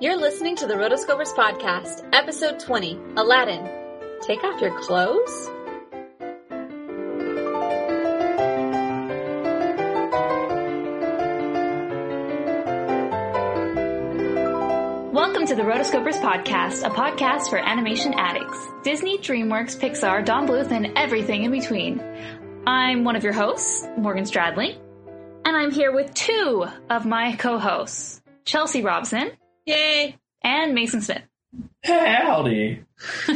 You're listening to the Rotoscopers Podcast, Episode 20, Aladdin. Take off your clothes? Welcome to the Rotoscopers Podcast, a podcast for animation addicts. Disney, DreamWorks, Pixar, Don Bluth, and everything in between. I'm one of your hosts, Morgan Stradling, and I'm here with two of my co-hosts, Chelsea Robson. Yay! And Mason Smith. Howdy.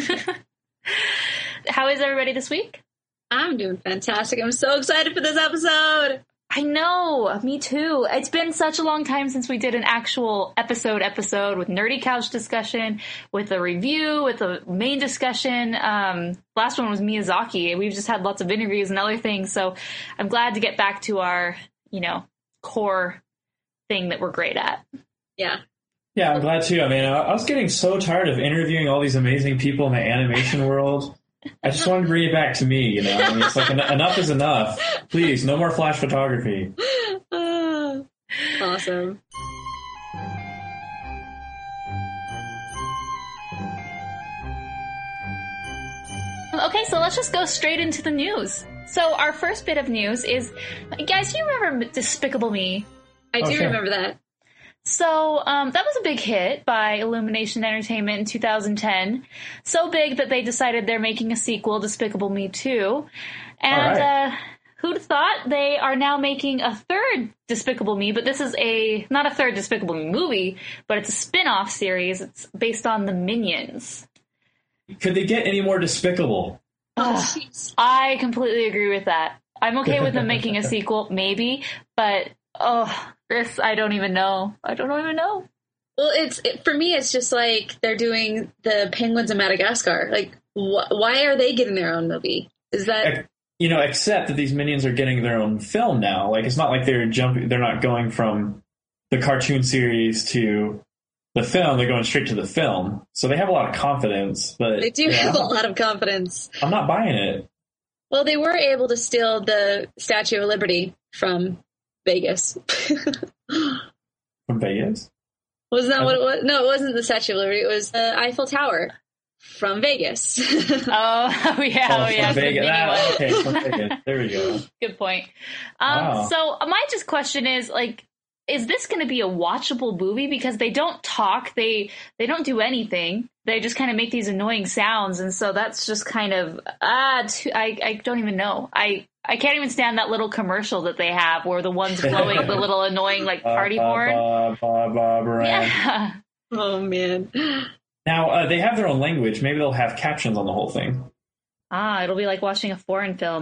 How is everybody this week? I'm doing fantastic. I'm so excited for this episode. I know, me too. It's been such a long time since we did an actual episode with Nerdy Couch discussion, with a review, with a main discussion. Last one was Miyazaki. We've just had lots of interviews and other things, so I'm glad to get back to our, core thing that we're great at. Yeah. Yeah, I'm glad too. I mean, I was getting so tired of interviewing all these amazing people in the animation world. I just wanted to bring it back to me, I mean, it's like enough is enough. Please, no more flash photography. Awesome. Okay, so let's just go straight into the news. So our first bit of news is, guys, you remember Despicable Me? I do remember that. So that was a big hit by Illumination Entertainment in 2010. So big that they decided they're making a sequel, Despicable Me 2. And who'd have thought they are now making a third Despicable Me, but this is not a third Despicable Me movie, but it's a spin-off series. It's based on the Minions. Could they get any more despicable? I completely agree with that. I'm okay with them making a sequel, maybe, but this, I don't even know. Well, for me, it's just like they're doing the Penguins of Madagascar. Like, why are they getting their own movie? Is that... except that these Minions are getting their own film now. Like, it's not like they're not going from the cartoon series to the film. They're going straight to the film. So they have a lot of confidence. But they do have a lot of confidence. I'm not buying it. Well, they were able to steal the Statue of Liberty from Vegas. From Vegas? Wasn't that what it was? No, it wasn't the Statue of Liberty. It was the Eiffel Tower from Vegas. From Vegas. Okay, from Vegas. There we go. Good point. Wow. So my question is, is this going to be a watchable movie? Because they don't talk, they don't do anything. They just kind of make these annoying sounds, and so that's just kind of I don't even know. I can't even stand that little commercial that they have where the one's blowing the little annoying party horn. Yeah. Oh man. Now they have their own language. Maybe they'll have captions on the whole thing. It'll be like watching a foreign film.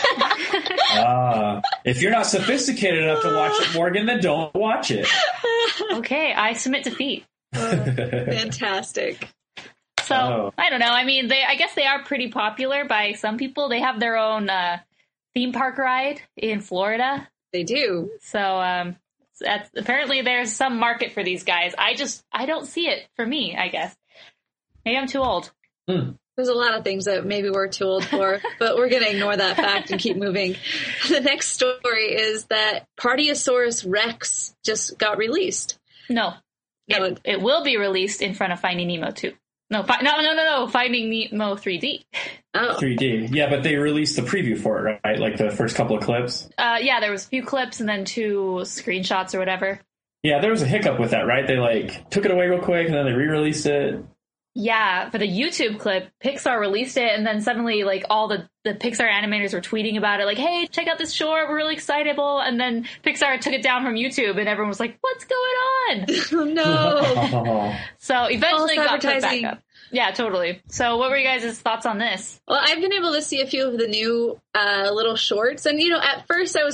If you're not sophisticated enough to watch it, Morgan, then don't watch it. Okay, I submit defeat. Fantastic. So, I don't know. I mean, I guess they are pretty popular by some people. They have their own theme park ride in Florida. They do. So, apparently there's some market for these guys. I don't see it for me, I guess. Maybe I'm too old. There's a lot of things that maybe we're too old for, but we're going to ignore that fact and keep moving. The next story is that Partyosaurus Rex just got released. No. It will be released in front of Finding Nemo 2. No, Finding Nemo 3D. Oh. 3D. Yeah, but they released the preview for it, right? Like the first couple of clips? Yeah, there was a few clips and then 2 screenshots or whatever. Yeah, there was a hiccup with that, right? They took it away real quick and then they re-released it. Yeah, for the YouTube clip, Pixar released it, and then suddenly, all the Pixar animators were tweeting about it, hey, check out this short, we're really excitable, and then Pixar took it down from YouTube, and everyone was like, what's going on? Oh, no! So, eventually it got put back up. Yeah, totally. So, what were you guys' thoughts on this? Well, I've been able to see a few of the new little shorts, and, at first I was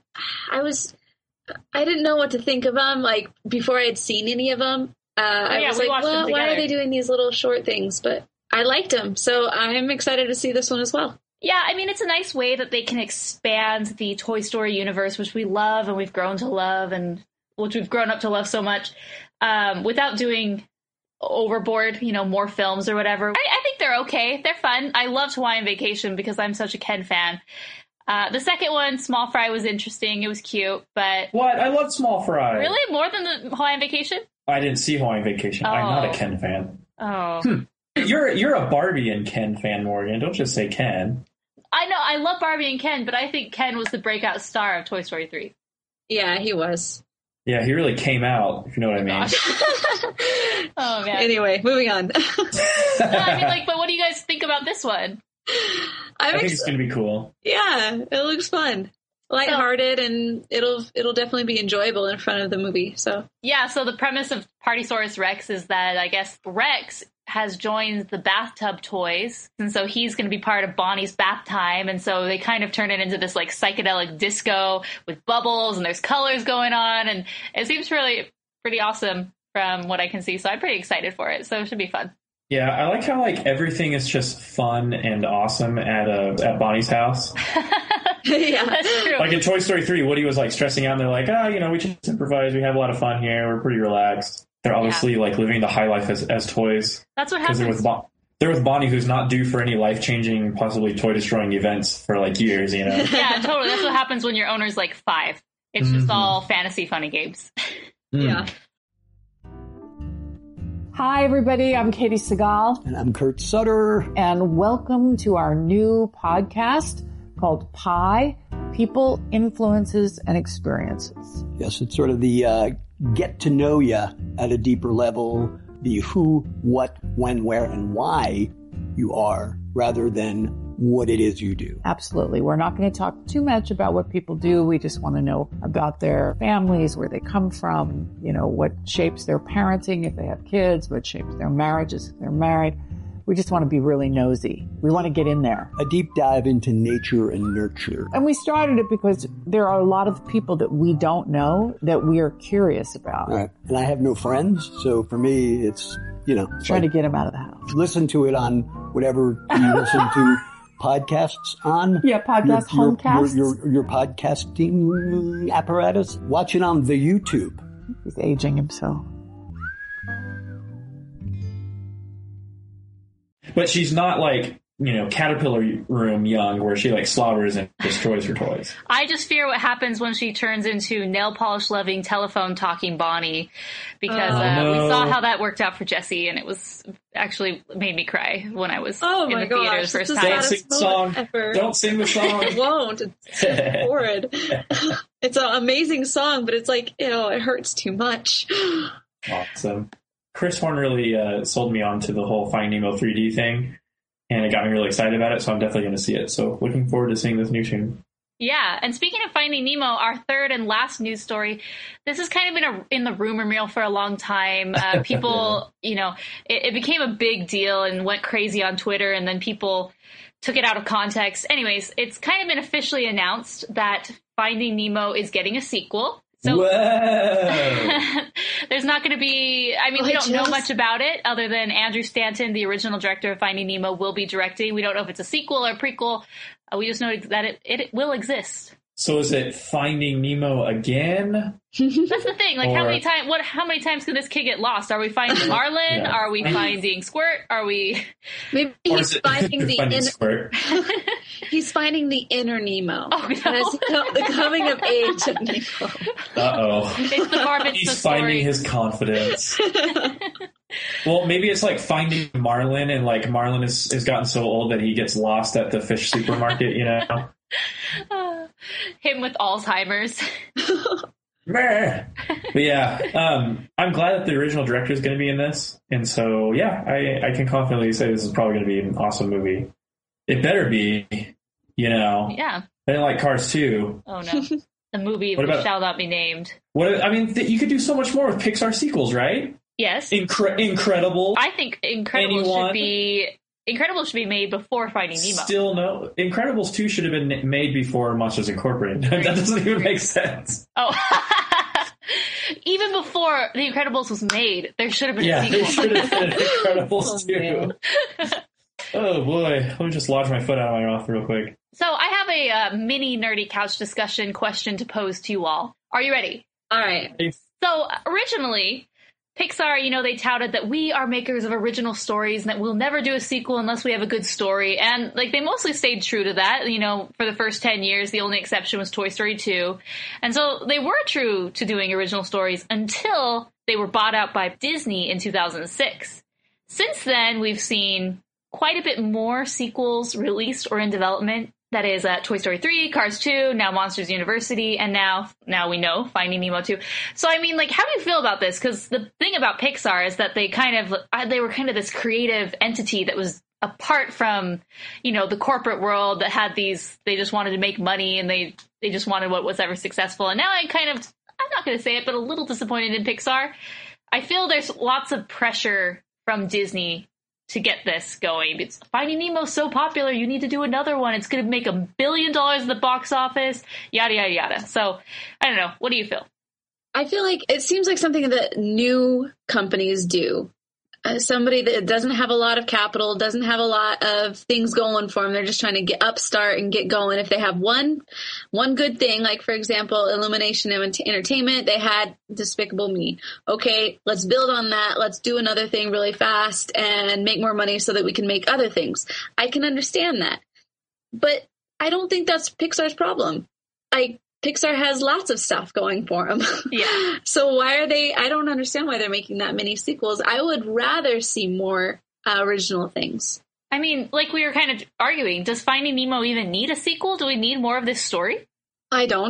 I didn't know what to think of them, before I had seen any of them. I was like, well, why are they doing these little short things? But I liked them, so I'm excited to see this one as well. Yeah, I mean, it's a nice way that they can expand the Toy Story universe, which we love and we've grown to love and which we've grown up to love so much, without doing overboard, more films or whatever. I think they're okay. They're fun. I loved Hawaiian Vacation because I'm such a Ken fan. The second one, Small Fry, was interesting. It was cute, but... What? I love Small Fry. Really? More than the Hawaiian Vacation? I didn't see Hawaiian Vacation. I'm not a Ken fan. Oh. You're a Barbie and Ken fan, Morgan. Don't just say Ken. I know, I love Barbie and Ken, but I think Ken was the breakout star of Toy Story 3. Yeah, he was. Yeah, he really came out, if you know what I mean. Oh, man. Anyway, moving on. No, I mean, like, but what do you guys think about this one? I think it's going to be cool. Yeah, it looks fun. Lighthearted, and it'll definitely be enjoyable in front of the movie. So yeah, so the premise of Partysaurus Rex is that I guess Rex has joined the bathtub toys, and so he's going to be part of Bonnie's bath time, and so they kind of turn it into this like psychedelic disco with bubbles, and there's colors going on, and it seems really pretty awesome from what I can see. So I'm pretty excited for it. So it should be fun. Yeah, I like how like everything is just fun and awesome at Bonnie's house. Yeah, that's true. Like in Toy Story 3, Woody was like stressing out, and they're like, we just improvise. We have a lot of fun here. We're pretty relaxed. They're obviously like living the high life as toys. That's what happens. They're with Bonnie, who's not due for any life-changing, possibly toy-destroying events for like years, you know? Yeah, totally. That's what happens when your owner's like 5. It's just all fantasy funny games. Yeah. Hi, everybody. I'm Katie Segal. And I'm Kurt Sutter. And welcome to our new podcast called Pi, People, Influences, and Experiences. Yes, it's sort of the get to know you at a deeper level, the who, what, when, where, and why you are, rather than what it is you do. Absolutely. We're not going to talk too much about what people do. We just want to know about their families, where they come from, what shapes their parenting if they have kids, what shapes their marriages if they're married. We just want to be really nosy. We want to get in there. A deep dive into nature and nurture. And we started it because there are a lot of people that we don't know that we are curious about. Right. And I have no friends, so for me, it's, trying to get them out of the house. Listen to it on whatever you listen to podcasts on. Yeah, homecasts. Your podcasting apparatus. Watch it on the YouTube. He's aging himself. But she's not like, Caterpillar Room young, where she like slobbers and destroys her toys. I just fear what happens when she turns into nail polish loving, telephone talking Bonnie, because we saw how that worked out for Jessie, and it was actually made me cry when I was in the theater the first time. Don't sing the song. Don't sing the song. I won't. It's so horrid. It's an amazing song, but it's like, it hurts too much. Awesome. Chris Horn really sold me on to the whole Finding Nemo 3D thing, and it got me really excited about it, so I'm definitely going to see it. So looking forward to seeing this new tune. Yeah, and speaking of Finding Nemo, our third and last news story, this has kind of been in the rumor mill for a long time. People, it became a big deal and went crazy on Twitter, and then people took it out of context. Anyways, it's kind of been officially announced that Finding Nemo is getting a sequel. So there's not going to be, we don't know much about it other than Andrew Stanton, the original director of Finding Nemo, will be directing. We don't know if it's a sequel or prequel. We just know that it will exist. So is it Finding Nemo again? That's the thing. Like, how many times can this kid get lost? Are we finding Marlin? Yeah. Are we finding Squirt? Are we? Maybe he's finding Squirt. He's finding the inner Nemo. Oh, no. The coming of age of Nemo. Uh-oh. It's the Bar Mitzvah He's finding his confidence. Well, maybe it's like finding Marlin, and like Marlin has gotten so old that he gets lost at the fish supermarket, Him with Alzheimer's. But yeah, I'm glad that the original director is going to be in this. And so, yeah, I can confidently say this is probably going to be an awesome movie. It better be, Yeah. I didn't like Cars 2. Oh, no. The movie which shall not be named. You could do so much more with Pixar sequels, right? Yes. Incredible. I think Incredibles should be made before Finding Nemo. Still no. Incredibles 2 should have been made before Monsters Incorporated. That doesn't even make sense. Oh. Even before The Incredibles was made, there should have been a sequel. There should have been an Incredibles 2. Oh boy. Let me just lodge my foot out of my mouth real quick. So I have a mini nerdy couch discussion question to pose to you all. Are you ready? All right. So originally, Pixar, they touted that we are makers of original stories and that we'll never do a sequel unless we have a good story. And they mostly stayed true to that. For the first 10 years, the only exception was Toy Story 2. And so they were true to doing original stories until they were bought out by Disney in 2006. Since then, we've seen quite a bit more sequels released or in development. That is Toy Story 3, Cars 2, now Monsters University, and now we know Finding Nemo 2. So, I mean, like, how do you feel about this? Because the thing about Pixar is that they were kind of this creative entity that was apart from, you know, the corporate world that had they just wanted to make money and they just wanted what was ever successful. And now I'm not going to say it, but a little disappointed in Pixar. I feel there's lots of pressure from Disney to get this going. It's Finding Nemo's so popular, you need to do another one. It's going to make $1 billion at the box office, yada, yada, yada. So, I don't know. What do you feel? I feel like it seems like something that new companies do. Somebody that doesn't have a lot of capital, doesn't have a lot of things going for them. They're just trying to get upstart and get going. If they have one good thing, like, for example, Illumination Entertainment, they had Despicable Me. Okay, let's build on that. Let's do another thing really fast and make more money so that we can make other things. I can understand that. But I don't think that's Pixar's problem. Pixar has lots of stuff going for them. Yeah. So why are they, I don't understand why they're making that many sequels. I would rather see more original things. I mean, like we were kind of arguing, does Finding Nemo even need a sequel? Do we need more of this story? I don't.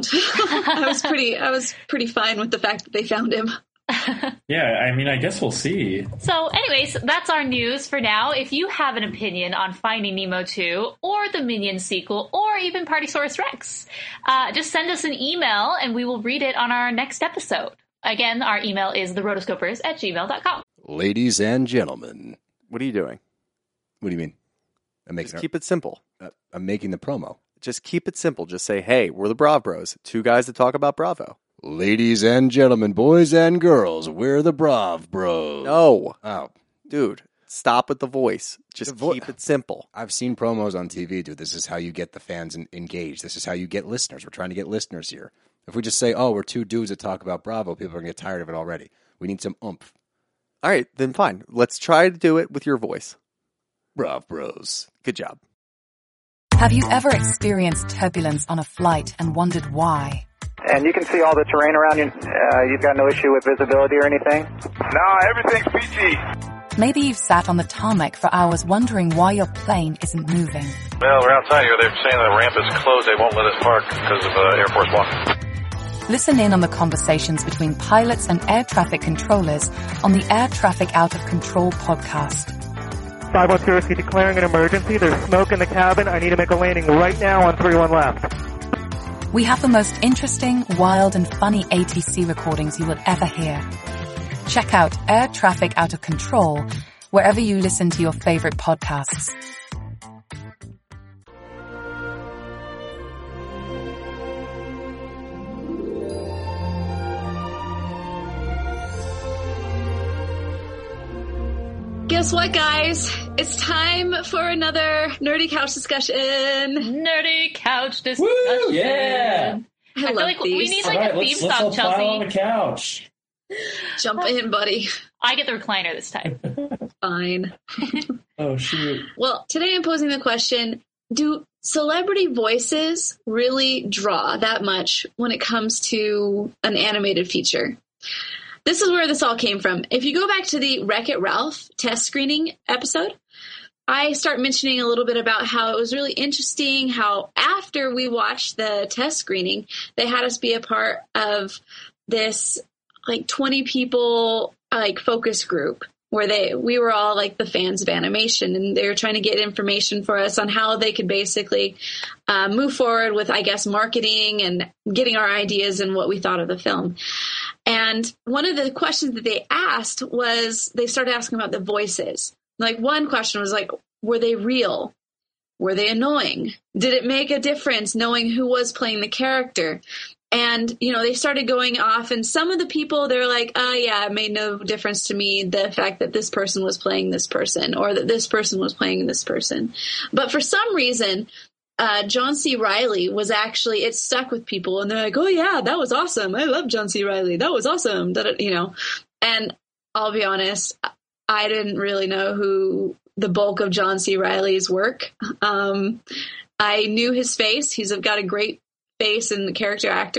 I was pretty fine with the fact that they found him. Yeah, I mean, I guess we'll see. So anyways, that's our news for now. If you have an opinion on Finding Nemo 2 or the Minions sequel or even Partysaurus Rex, just send us an email and we will read it on our next episode. Again, our email is therotoscopers@gmail.com. Ladies and gentlemen. What are you doing? What do you mean? I'm making Just keep it simple. I'm making the promo. Just keep it simple. Just say, hey, we're the Brav Bros. Two guys that talk about Bravo. Ladies and gentlemen, boys and girls, we're the Brav Bros. No. Oh. Dude, stop with the voice. Just keep it simple. I've seen promos on TV, dude. This is how you get the fans engaged. This is how you get listeners. We're trying to get listeners here. If we just say, oh, we're two dudes that talk about Bravo, people are going to get tired of it already. We need some oomph. All right, then fine. Let's try to do it with your voice. Brav Bros. Good job. Have you ever experienced turbulence on a flight and wondered why? And you can see all the terrain around you. You've got no issue with visibility or anything? No, everything's peachy. Maybe you've sat on the tarmac for hours wondering why your plane isn't moving. Well, we're outside here. They're saying the ramp is closed. They won't let us park because of Air Force One. Listen in on the conversations between pilots and air traffic controllers on the Air Traffic Out of Control podcast. 510 Whiskey declaring an emergency. There's smoke in the cabin. I need to make a landing right now on 31 left. We have the most interesting, wild, and funny ATC recordings you will ever hear. Check out Air Traffic Out of Control wherever you listen to your favorite podcasts. Guess what, guys? It's time for another Nerdy Couch discussion. Nerdy Couch discussion. Woo, yeah! I feel love like these. we need All like right, a theme let's all song, pile Chelsea. on the couch. Jump in, buddy. I get the recliner this time. Fine. Oh, shoot. Well, today I'm posing the question, do celebrity voices really draw that much when it comes to an animated feature? This is where this all came from. If you go back to the Wreck-It Ralph test screening episode, I start mentioning a little bit about how it was really interesting how after we watched the test screening, they had us be a part of this like 20 people like focus group where we were all like the fans of animation, and they were trying to get information for us on how they could basically move forward with, I guess, marketing and getting our ideas and what we thought of the film. And one of the questions that they asked was, they started asking about the voices. Like one question was like, were they real? Were they annoying? Did it make a difference knowing who was playing the character? And, you know, they started going off, and some of the people, they're like, yeah, it made no difference to me, the fact that this person was playing this person, or that this person was playing this person. But for some reason, John C. Reilly was actually, it stuck with people, and they're like, oh yeah, that was awesome. I love John C. Reilly. That was awesome. You know, and I'll be honest, I didn't really know who the bulk of John C. Reilly's work. I knew his face. He's got a great face and the character actor.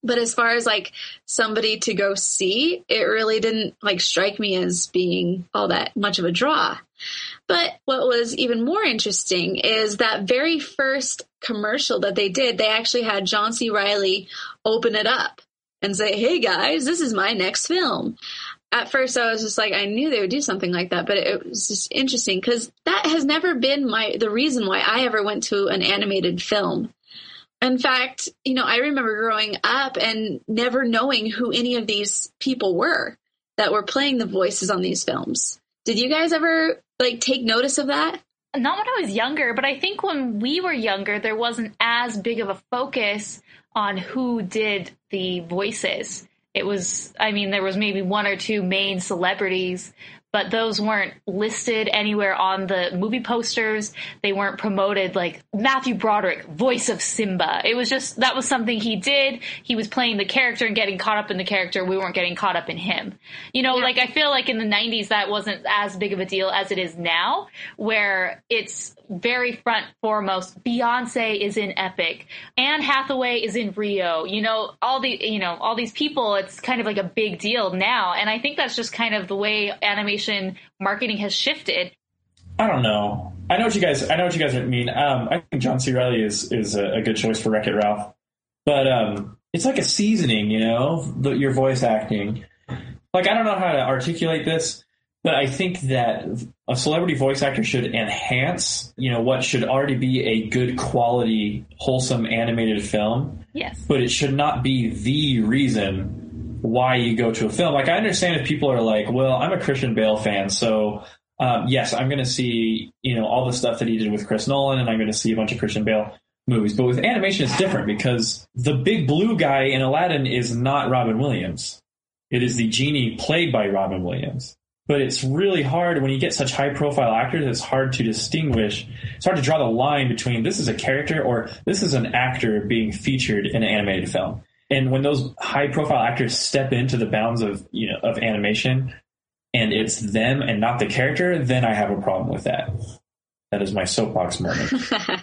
But as far as like somebody to go see, it really didn't like strike me as being all that much of a draw. But what was even more interesting is that very first commercial that they did, they actually had John C. Reilly open it up and say, "Hey guys, this is my next film." At first I was just like, I knew they would do something like that, but it was just interesting because that has never been the reason why I ever went to an animated film. In fact, you know, I remember growing up and never knowing who any of these people were that were playing the voices on these films. Did you guys ever like take notice of that? Not when I was younger, but I think when we were younger, there wasn't as big of a focus on who did the voices. It was, I mean, there was maybe one or two main celebrities, but those weren't listed anywhere on the movie posters. They weren't promoted like Matthew Broderick, voice of Simba. It was just, that was something he did. He was playing the character and getting caught up in the character. We weren't getting caught up in him. You know, like I feel like in the 90s, that wasn't as big of a deal as it is now, where it's very front foremost. Beyonce is in Epic. Anne Hathaway is in Rio. You know, all these people, it's kind of like a big deal now. And I think that's just kind of the way animation marketing has shifted. I don't know. I know what you guys mean. I think John C. Reilly is a good choice for Wreck-It Ralph. But it's like a seasoning, you know, your voice acting. Like, I don't know how to articulate this, but I think that a celebrity voice actor should enhance, you know, what should already be a good quality, wholesome animated film. Yes. But it should not be the reason why you go to a film. Like, I understand if people are like, well, I'm a Christian Bale fan, so yes, I'm going to see, you know, all the stuff that he did with Chris Nolan, and I'm going to see a bunch of Christian Bale movies. But with animation, it's different because the big blue guy in Aladdin is not Robin Williams. It is the genie played by Robin Williams. But it's really hard when you get such high-profile actors. It's hard to distinguish. It's hard to draw the line between this is a character or this is an actor being featured in an animated film. And when those high-profile actors step into the bounds of, you know, of animation, and it's them and not the character, then I have a problem with that. That is my soapbox moment.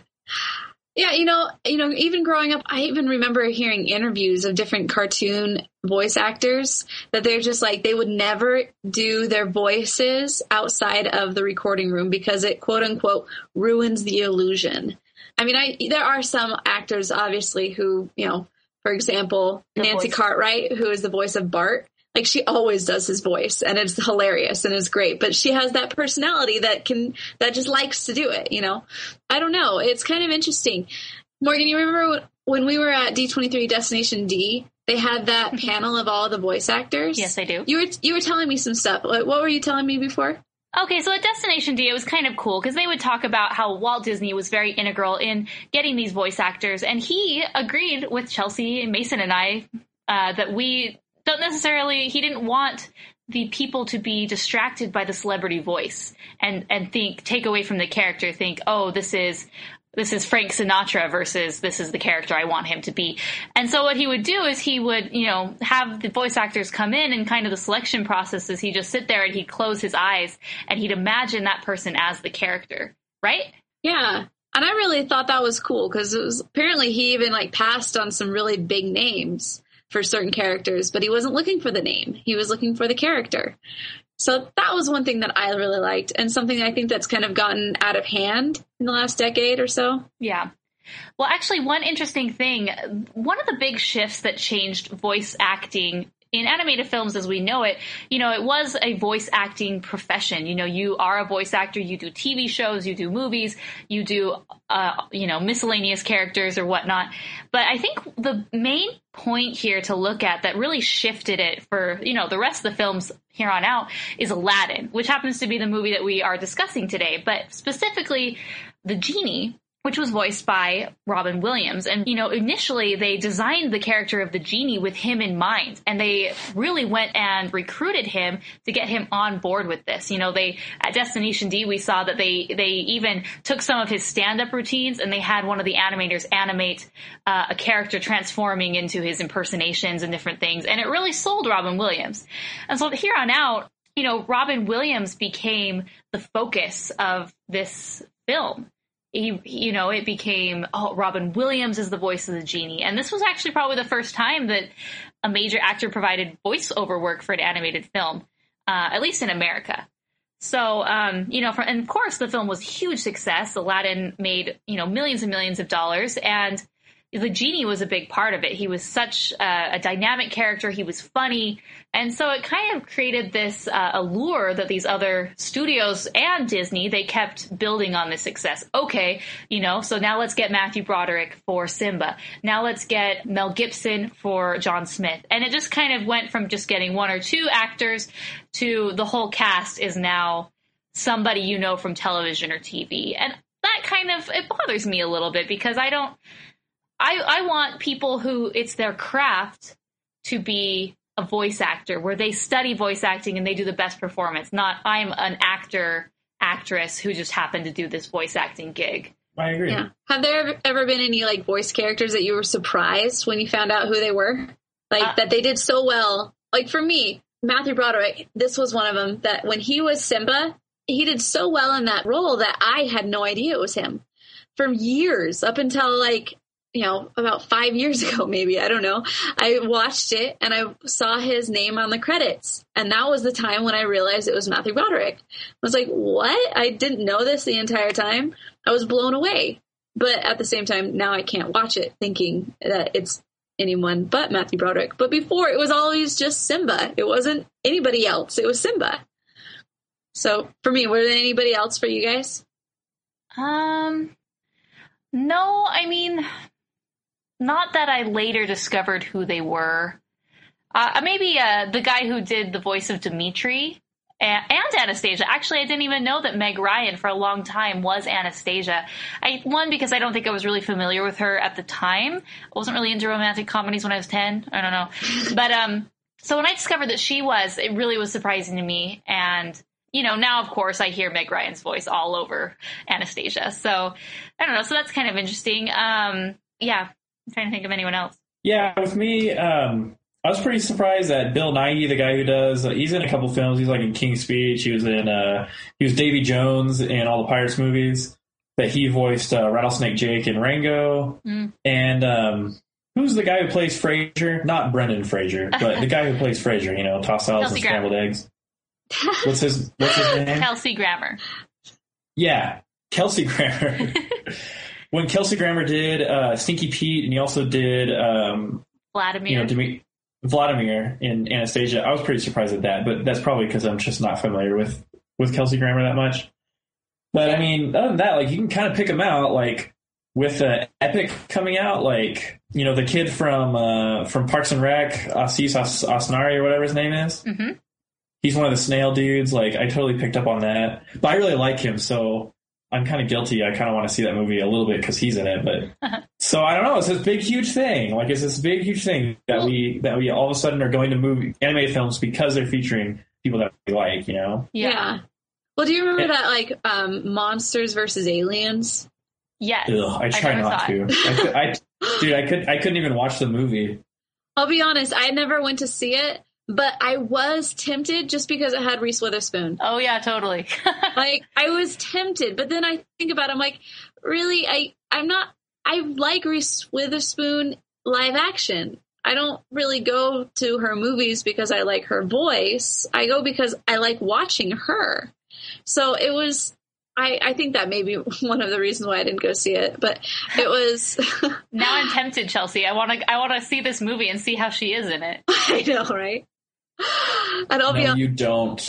Yeah, you know, even growing up, I even remember hearing interviews of different cartoon voice actors that they're just like, they would never do their voices outside of the recording room because it, quote unquote, ruins the illusion. I mean, there are some actors, obviously, who, you know, for example, Nancy Cartwright, who is the voice of Bart. Like, she always does his voice, and it's hilarious and it's great. But she has that personality that just likes to do it, you know? I don't know. It's kind of interesting. Morgan, you remember when we were at D23 Destination D, they had that panel of all the voice actors? Yes, I do. You were telling me some stuff. What were you telling me before? Okay, so at Destination D, it was kind of cool because they would talk about how Walt Disney was very integral in getting these voice actors. And he agreed with Chelsea, Mason, and I that we don't necessarily, he didn't want the people to be distracted by the celebrity voice and take away from the character, think, oh, this is Frank Sinatra versus this is the character I want him to be. And so what he would do is he would, you know, have the voice actors come in and kind of the selection process is he'd just sit there and he'd close his eyes and he'd imagine that person as the character, right? Yeah. And I really thought that was cool because it was apparently he even like passed on some really big names for certain characters, but he wasn't looking for the name. He was looking for the character. So that was one thing that I really liked and something I think that's kind of gotten out of hand in the last decade or so. Yeah. Well, actually, one interesting thing, one of the big shifts that changed voice acting in animated films as we know it, you know, it was a voice acting profession. You know, you are a voice actor, you do TV shows, you do movies, you do, you know, miscellaneous characters or whatnot. But I think the main point here to look at that really shifted it for, you know, the rest of the films here on out is Aladdin, which happens to be the movie that we are discussing today. But specifically, the genie, which was voiced by Robin Williams. And, you know, initially they designed the character of the genie with him in mind. And they really went and recruited him to get him on board with this. You know, at Destination D, we saw that they even took some of his stand-up routines and they had one of the animators animate a character transforming into his impersonations and different things. And it really sold Robin Williams. And so here on out, you know, Robin Williams became the focus of this film. it became, Robin Williams is the voice of the genie. And this was actually probably the first time that a major actor provided voiceover work for an animated film, at least in America. So, and of course the film was a huge success. Aladdin made, millions and millions of dollars, and the genie was a big part of it. He was such a dynamic character. He was funny. And so it kind of created this allure that these other studios and Disney, they kept building on this success. Okay, so now let's get Matthew Broderick for Simba. Now let's get Mel Gibson for John Smith. And it just kind of went from just getting one or two actors to the whole cast is now somebody from television or TV. And that kind of, it bothers me a little bit because I want people who it's their craft to be a voice actor, where they study voice acting and they do the best performance, not I'm an actress who just happened to do this voice acting gig. I agree. Yeah. Have there ever been any voice characters that you were surprised when you found out who they were? That they did so well? Like for me, Matthew Broderick, this was one of them that when he was Simba, he did so well in that role that I had no idea it was him for years, up until about 5 years ago, maybe. I don't know. I watched it and I saw his name on the credits. And that was the time when I realized it was Matthew Broderick. I was like, what? I didn't know this the entire time. I was blown away. But at the same time, now I can't watch it thinking that it's anyone but Matthew Broderick. But before, it was always just Simba. It wasn't anybody else. It was Simba. So for me, were there anybody else for you guys? No, I mean, not that I later discovered who they were. Maybe the guy who did the voice of Dimitri and Anastasia. Actually, I didn't even know that Meg Ryan for a long time was Anastasia. Because I don't think I was really familiar with her at the time. I wasn't really into romantic comedies when I was 10. I don't know. But so when I discovered that she was, it really was surprising to me. And now, of course, I hear Meg Ryan's voice all over Anastasia. So I don't know. So that's kind of interesting. Yeah. I'm trying to think of anyone else. Yeah, with me, I was pretty surprised that Bill Nighy, the guy who does, he's in a couple films. He's in King's Speech. He was Davy Jones in all the Pirates movies. That he voiced Rattlesnake Jake in Rango. Mm. And who's the guy who plays Frasier? Not Brendan Fraser, but the guy who plays Frasier. Tossed salads and scrambled eggs. What's his name? Kelsey Grammer. Yeah, Kelsey Grammer. When Kelsey Grammer did Stinky Pete, and he also did Vladimir. Vladimir in Anastasia, I was pretty surprised at that. But that's probably because I'm just not familiar with Kelsey Grammer that much. But I mean, other than that, you can kind of pick them out. With Epic coming out, the kid from Parks and Rec, Aziz Ansari or whatever his name is. Mm-hmm. He's one of the snail dudes. I totally picked up on that. But I really like him, so I'm kind of guilty. I kind of want to see that movie a little bit because he's in it. But so I don't know. It's this big, huge thing. It's this big, huge thing that we all of a sudden are going to animated films because they're featuring people that we like. Yeah. Well, do you remember that Monsters versus Aliens? Yes. Ugh, I try not to. I couldn't even watch the movie. I'll be honest. I never went to see it. But I was tempted just because it had Reese Witherspoon. Oh, yeah, totally. I was tempted. But then I think about it, I'm like, really? I like Reese Witherspoon live action. I don't really go to her movies because I like her voice. I go because I like watching her. So it was, I think that may be one of the reasons why I didn't go see it. But it was. Now I'm tempted, Chelsea. I want to see this movie and see how she is in it. I know, right? And I'll be you don't.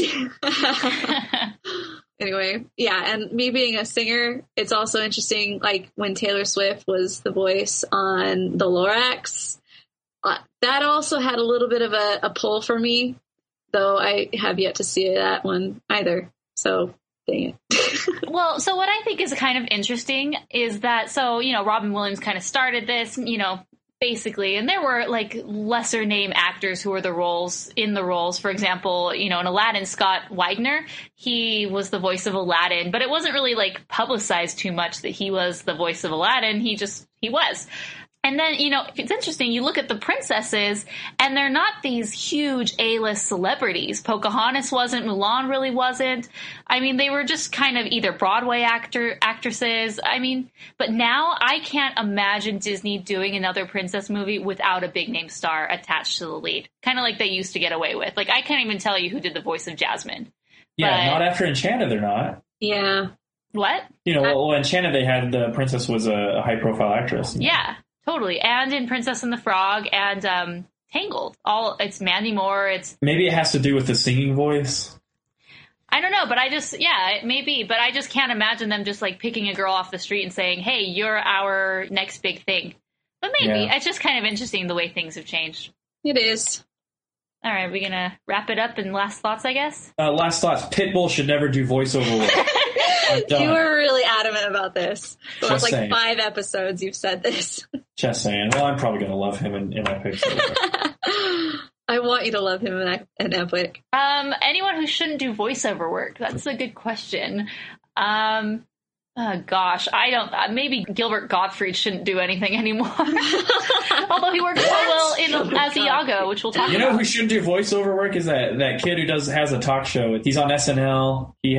Anyway, yeah, and me being a singer, it's also interesting, when Taylor Swift was the voice on The Lorax, that also had a little bit of a pull for me, though I have yet to see that one either, so dang it. Well, so what I think is kind of interesting is that, Robin Williams kind of started this, basically, and there were lesser name actors who were in the roles. For example, in Aladdin, Scott Wagner, he was the voice of Aladdin, but it wasn't really publicized too much that he was the voice of Aladdin. He was. And then, it's interesting, you look at the princesses, and they're not these huge A-list celebrities. Pocahontas wasn't, Mulan really wasn't. I mean, they were just kind of either Broadway actresses. I mean, but now I can't imagine Disney doing another princess movie without a big-name star attached to the lead. Kind of like they used to get away with. Like, I can't even tell you who did the voice of Jasmine. Yeah, not after Enchanted, they're not. Yeah. What? Well, Enchanted, they had the princess was a high-profile actress. Yeah. Totally. And in Princess and the Frog and Tangled. It's Mandy Moore. Maybe it has to do with the singing voice. I don't know, but it may be, but I just can't imagine them just like picking a girl off the street and saying, hey, you're our next big thing. But maybe. Yeah. It's just kind of interesting the way things have changed. It is. All right, we're going to wrap it up in last thoughts, I guess? Last thoughts. Pitbull should never do voiceover work. You were really adamant about this. The last saying. 5 episodes you've said this. Just saying. Well, I'm probably going to love him in Epic. I want you to love him in Epic. Anyone who shouldn't do voiceover work? That's a good question. Oh, gosh, I don't. Maybe Gilbert Gottfried shouldn't do anything anymore. Although he works so well as Iago, which we'll talk about. You know who shouldn't do voiceover work is that kid who has a talk show. He's on SNL. He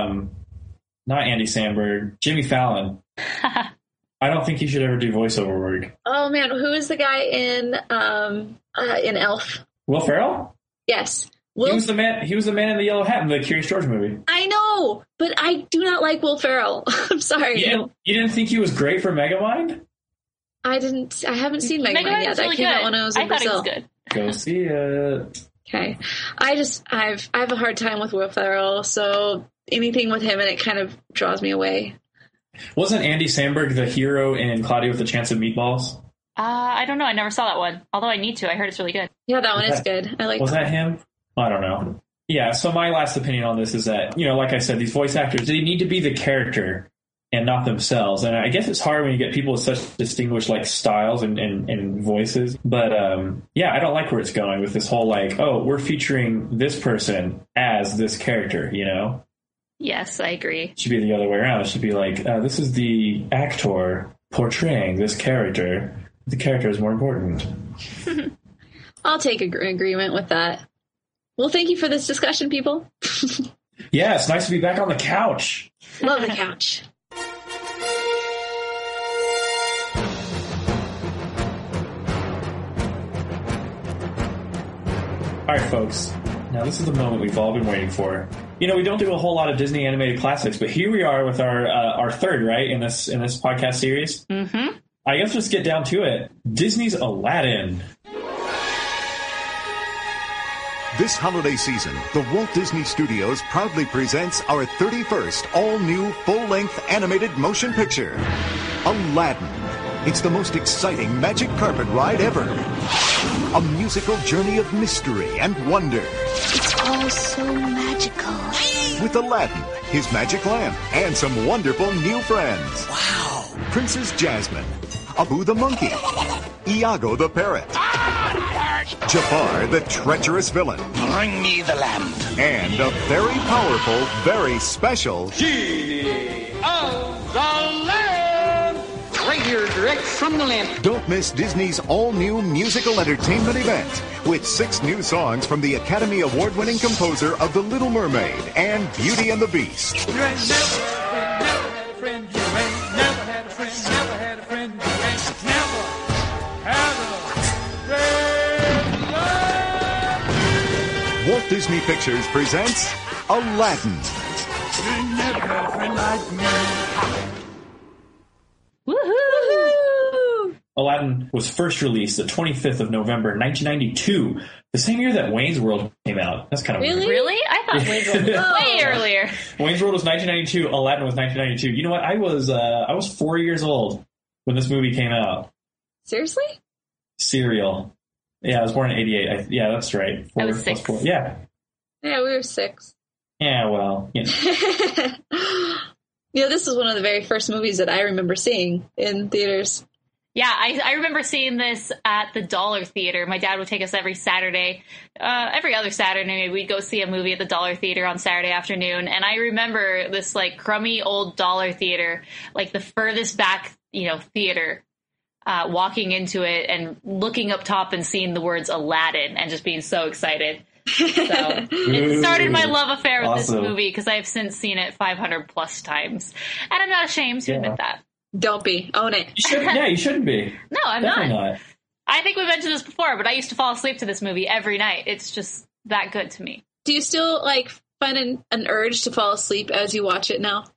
not Andy Samberg, Jimmy Fallon. I don't think he should ever do voiceover work. Oh man, who is the guy in Elf? Will Ferrell? Yes. He was the man in the yellow hat in the Curious George movie. I know, but I do not like Will Ferrell. I'm sorry. You didn't think he was great for Megamind? I haven't seen Megamind yet. That came out when I was in Brazil. Thought it was good. Go see it. Okay. I have a hard time with Will Ferrell, so anything with him in it kind of draws me away. Wasn't Andy Samberg the hero in Cloudy with a Chance of Meatballs? I don't know. I never saw that one. Although I need to. I heard it's really good. Yeah, that one is good. I like that. Was that him? I don't know. Yeah, so my last opinion on this is that, like I said, these voice actors, they need to be the character and not themselves. And I guess it's hard when you get people with such distinguished styles and voices. But I don't like where it's going with this whole we're featuring this person as this character, Yes, I agree. It should be the other way around. It should be this is the actor portraying this character. The character is more important. I'll take agreement with that. Well, thank you for this discussion, people. Yeah, it's nice to be back on the couch. Love the couch. All right, folks. Now, this is the moment we've all been waiting for. We don't do a whole lot of Disney animated classics, but here we are with our third, right, in this podcast series. Mm-hmm. I guess let's get down to it. Disney's Aladdin. This holiday season, the Walt Disney Studios proudly presents our 31st all-new full-length animated motion picture, Aladdin. It's the most exciting magic carpet ride ever. A musical journey of mystery and wonder. It's all so magical. With Aladdin, his magic lamp, and some wonderful new friends. Wow. Princess Jasmine, Abu the monkey, Iago the parrot, Jafar the treacherous villain. Bring me the lamp. And a very powerful, very special Genie of the Lamp. Right here, direct from the lamp. Don't miss Disney's all-new musical entertainment event with 6 new songs from the Academy Award-winning composer of The Little Mermaid and Beauty and the Beast. You ain't never had a friend. You ain't never had a friend. Never had a friend. You ain't never had a friend. Walt Disney Pictures presents Aladdin. You ain't never had a friend like me. Woohoo! Aladdin was first released the 25th of November, 1992, the same year that Wayne's World came out. That's kind of weird. Really? I thought Wayne's World was way earlier. Wayne's World was 1992. Aladdin was 1992. You know what? I was 4 years old when this movie came out. Seriously? Serial. Yeah, I was born in 88. Yeah, that's right. I was 6. 4. Yeah. Yeah, we were 6. Yeah, well, This is one of the very first movies that I remember seeing in theaters. Yeah, I remember seeing this at the Dollar Theater. My dad would take us every Saturday. Every other Saturday, we'd go see a movie at the Dollar Theater on Saturday afternoon. And I remember this, crummy old Dollar Theater, the furthest back, theater. walking into it and looking up top and seeing the words Aladdin and just being so excited. So it started my love affair with this movie because I have since seen it 500 plus times, and I'm not ashamed to admit that. Don't be. Own it. You shouldn't be. No, I'm Definitely not. not. I think we mentioned this before, but I used to fall asleep to this movie every night. It's just that good to me. Do you still find an urge to fall asleep as you watch it now?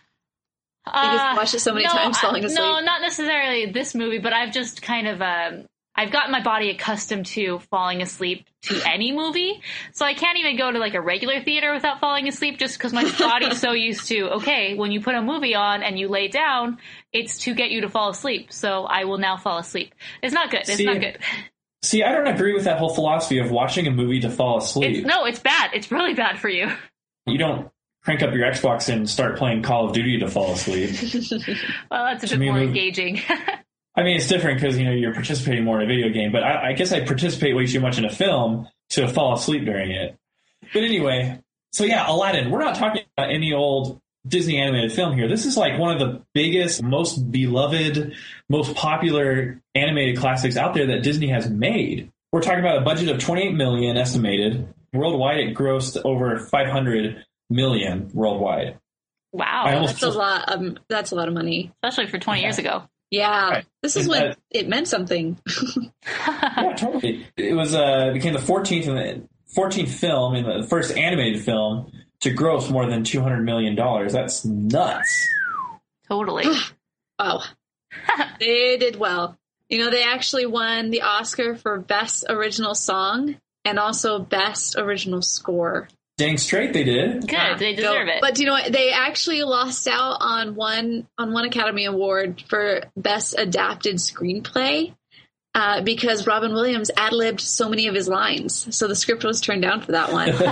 You just watched it so many times falling asleep. No, not necessarily this movie, but I've just kind of I've gotten my body accustomed to falling asleep to any movie, so I can't even go to a regular theater without falling asleep just because my body's so used to, okay, when you put a movie on and you lay down, it's to get you to fall asleep, so I will now fall asleep. It's not good. It's not good. See, I don't agree with that whole philosophy of watching a movie to fall asleep. It's bad. It's really bad for you. You don't crank up your Xbox and start playing Call of Duty to fall asleep. Well, that's a bit more engaging. I mean, it's different because, you're participating more in a video game, but I guess I participate way too much in a film to fall asleep during it. But anyway, so yeah, Aladdin. We're not talking about any old Disney animated film here. This is one of the biggest, most beloved, most popular animated classics out there that Disney has made. We're talking about a budget of $28 million estimated. Worldwide, it grossed over $500 million worldwide. Wow. That's a lot. That's a lot of money. Especially for 20 years ago. Yeah, right. This is when it meant something. Yeah, totally. It was became the 14th film and the first animated film to gross more than $200 million. That's nuts. Totally. Wow. They did well. They actually won the Oscar for Best Original Song and also Best Original Score. Dang straight they did. Good, they deserve it. But do you know what? They actually lost out on one Academy Award for Best Adapted Screenplay because Robin Williams ad-libbed so many of his lines. So the script was turned down for that one.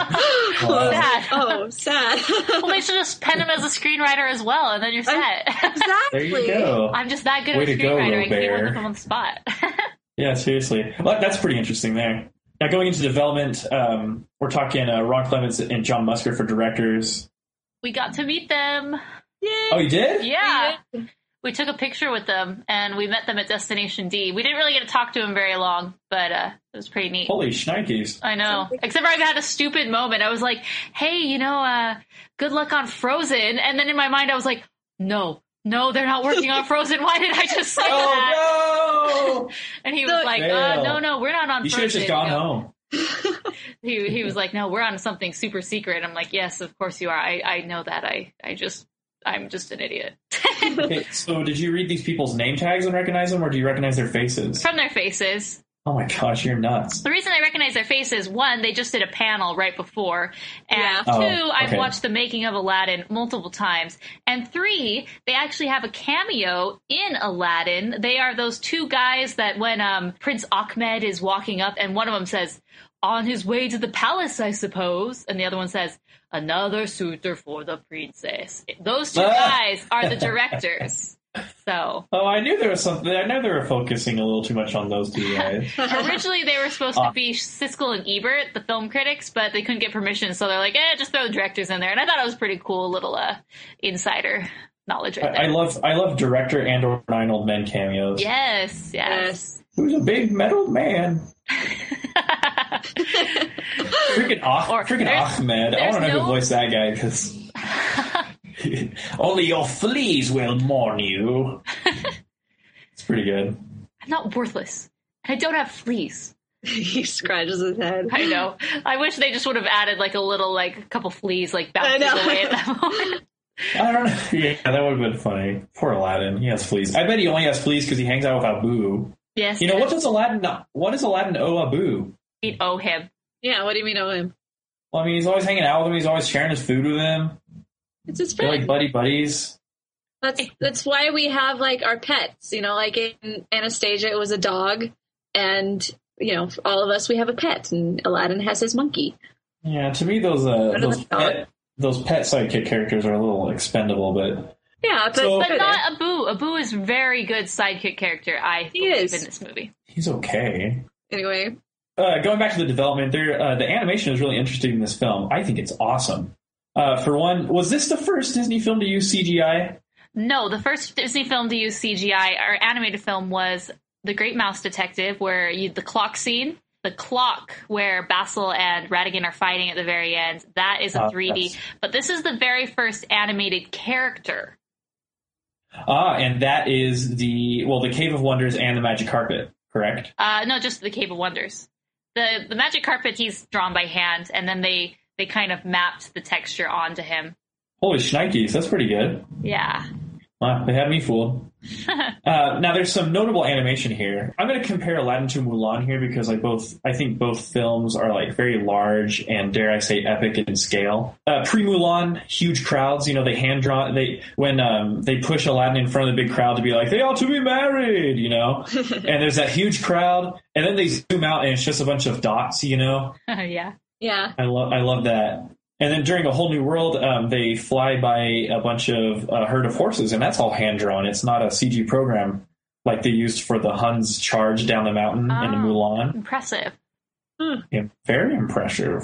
Sad. Oh, sad. Well, they should just pen him as a screenwriter as well, and then you're set. Exactly. There you go. I'm just that good Way of a to go, screenwriter. I can Robert. work with him on the spot. Yeah, seriously. Well, that's pretty interesting there. Now, going into development, we're talking Ron Clements and John Musker for directors. We got to meet them. Yay. Oh, you did? Yeah. We took a picture with them, and we met them at Destination D. We didn't really get to talk to them very long, but it was pretty neat. Holy shnikes. I know. Except for I had a stupid moment. I was like, hey, good luck on Frozen. And then in my mind, I was like, no, they're not working on Frozen. Why did I just say that? Oh, no! And he was like, no, we're not on Frozen. You should have just gone home. He was like, no, we're on something super secret. I'm like, yes, of course you are. I know that. I'm just an idiot. Okay, so did you read these people's name tags and recognize them, or do you recognize their faces? From their faces. Oh my gosh, you're nuts. The reason I recognize their faces, one, they just did a panel right before, and two, I've watched the making of Aladdin multiple times, and three, they actually have a cameo in Aladdin. They are those two guys that when Prince Ahmed is walking up, and one of them says, on his way to the palace, I suppose, and the other one says, another suitor for the princess. Those two guys are the directors. So. Oh, I knew there was something. I know they were focusing a little too much on those two guys. Originally, they were supposed to be Siskel and Ebert, the film critics, but they couldn't get permission, so they're like, just throw the directors in there. And I thought it was pretty cool, little insider knowledge right there. I love director and/or Nine Old Men cameos. Yes. Who's a big metal man? Freaking Ahmed. I want to know who voiced that guy because. Only your fleas will mourn you. It's pretty good. I'm not worthless. And I don't have fleas. He scratches his head. I know. I wish they just would have added a little, a couple fleas, bouncing away at that moment. I don't know. Yeah, that would have been funny. Poor Aladdin. He has fleas. I bet he only has fleas because he hangs out with Abu. Yes. What does Aladdin owe Abu? He'd owe him. Yeah, what do you mean owe him? Well, I mean, he's always hanging out with him. He's always sharing his food with him. It's his They're friend. like buddies. That's why we have our pets. In Anastasia, it was a dog, and all of us we have a pet, and Aladdin has his monkey. Yeah, to me those pet sidekick characters are a little expendable, but yeah, but not Abu. Abu is very good sidekick character. I believe in this movie. He's okay. Anyway, going back to the development, the animation is really interesting in this film. I think it's awesome. For one, was this the first Disney film to use CGI? No, the first Disney film to use CGI or animated film was The Great Mouse Detective, where the clock scene, the clock where Basil and Ratigan are fighting at the very end, that is a 3D. Yes. But this is the very first animated character. And that is the Cave of Wonders and the Magic Carpet, correct? No, just the Cave of Wonders. The Magic Carpet, he's drawn by hand, and then they kind of mapped the texture onto him. Holy shnikes, that's pretty good. Yeah. They had me fooled. Now, there's some notable animation here. I'm going to compare Aladdin to Mulan here because I think both films are like very large and, dare I say, epic in scale. Pre-Mulan, huge crowds. They hand draw. When they push Aladdin in front of the big crowd to be like, they ought to be married, and there's that huge crowd, and then they zoom out and it's just a bunch of dots, Yeah. Yeah. I love that. And then during A Whole New World, they fly by a bunch of herd of horses, and that's all hand-drawn. It's not a CG program like they used for the Huns' charge down the mountain in Mulan. Impressive. Yeah, very impressive.